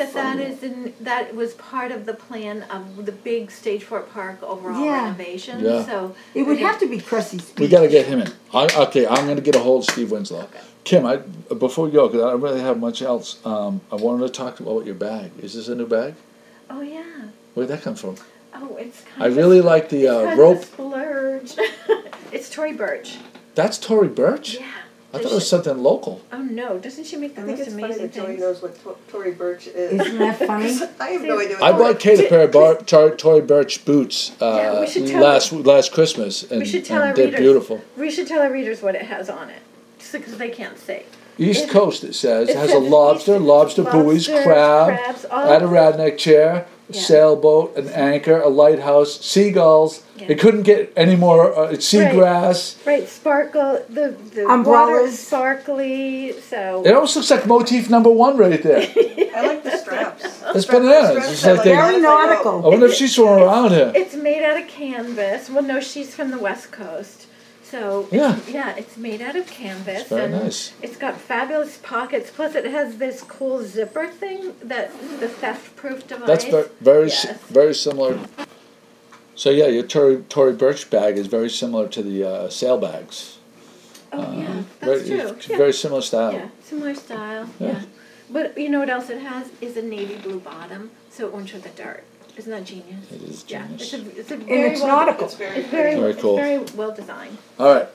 C: that was part of the plan of the big Stage Fort Park overall
B: Yeah.
C: renovation.
A: Yeah.
C: So
B: It would have to be Cressy's Beach.
A: We got to get him in. Okay, I'm going to get a hold of Steve Winslow.
C: Okay.
A: Kim, before we go, because I don't really have much else, I wanted to talk about your bag. Is this a new bag?
C: Oh yeah.
A: Where'd that come from?
C: Oh, it's kind
A: I
C: of.
A: really like the
C: kind
A: rope.
C: of splurge. It's Tory Burch.
A: That's Tory Burch?
C: Yeah.
A: I thought it was something local.
C: Oh no! Doesn't she make the
D: I think
C: most
D: it's funny
C: amazing
D: that Joey
C: things?
D: knows what Tory Burch is.
B: Isn't that funny?
D: I have no idea what
A: I
D: Tory
A: bought Kate a pair of Tory Burch boots
C: Yeah, we should tell
A: last Christmas, and,
C: We should tell our
A: they're
C: readers.
A: beautiful.
C: We should tell our readers what it has on it, just because they can't see.
A: East
C: It-
A: Coast, it says. It has a
C: says
A: lobster,
C: East-
A: lobster buoys,
C: lobsters,
A: crab,
C: crabs, all
A: Adirondack chair,
C: Yeah.
A: sailboat, an anchor, a lighthouse, seagulls.
C: Yeah.
A: It couldn't get any more. It's seagrass.
C: Right, sparkle. The
B: Umbrellas.
C: water's sparkly. So
A: It almost looks like motif number 1 right there.
D: I like the straps.
A: It's bananas. It's like they,
B: Very
A: I
B: nautical.
A: wonder if she's from around here.
C: it's made out of canvas. Well, no, she's from the West Coast. So
A: Yeah.
C: it's made out of canvas.
A: It's very
C: and
A: nice.
C: It's got fabulous pockets. Plus, it has this cool zipper thing that the theft-proof device.
A: That's very
C: Yes.
A: very similar. So yeah, your Tory Burch bag is very similar to the sail bags.
C: Oh yeah, that's
A: Very,
C: true.
A: it's
C: Yeah.
A: very similar style.
C: Yeah, similar style.
A: Yeah.
C: Yeah. But you know what else it has is a navy blue bottom, so it won't show the dirt. Isn't that genius?
A: It is
C: Yeah,
A: genius.
C: it's a very
B: it's
C: well,
B: nautical.
D: It's very
C: It's very,
A: Very cool.
C: It's very well designed.
A: All right,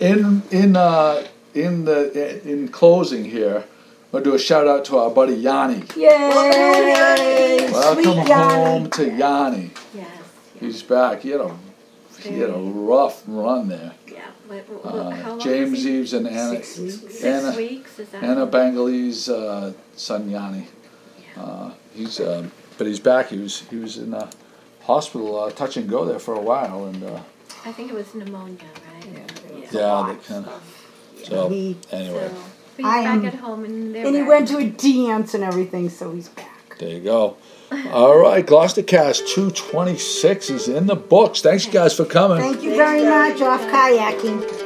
A: in closing here, I'm gonna do a shout out to our buddy Yanni.
B: Yay!
A: Welcome
B: Sweet
A: home
B: Yanni.
A: to Yanni.
C: Yes.
A: He's back. He had a rough run there.
C: Yeah. How long
A: James
C: was he?
A: Eves and Anna
B: 6 weeks.
C: 6
A: Anna-
C: weeks. Is that?
A: Anna Bengalese son Yanni.
C: Yeah.
A: But he's back. He was in the hospital, touch and go there for a while, and
C: I think it was pneumonia, right?
A: yeah, they kind of. So
B: He-
A: anyway,
C: So, but he's
B: I
C: back
B: am-
C: at home and they're
B: And he
C: back.
B: went to a dance and everything, so he's back.
A: there you go. All right, Gloucestercast 226 is in the books. Thanks, you guys, for coming.
B: Thank you very much, off kayaking.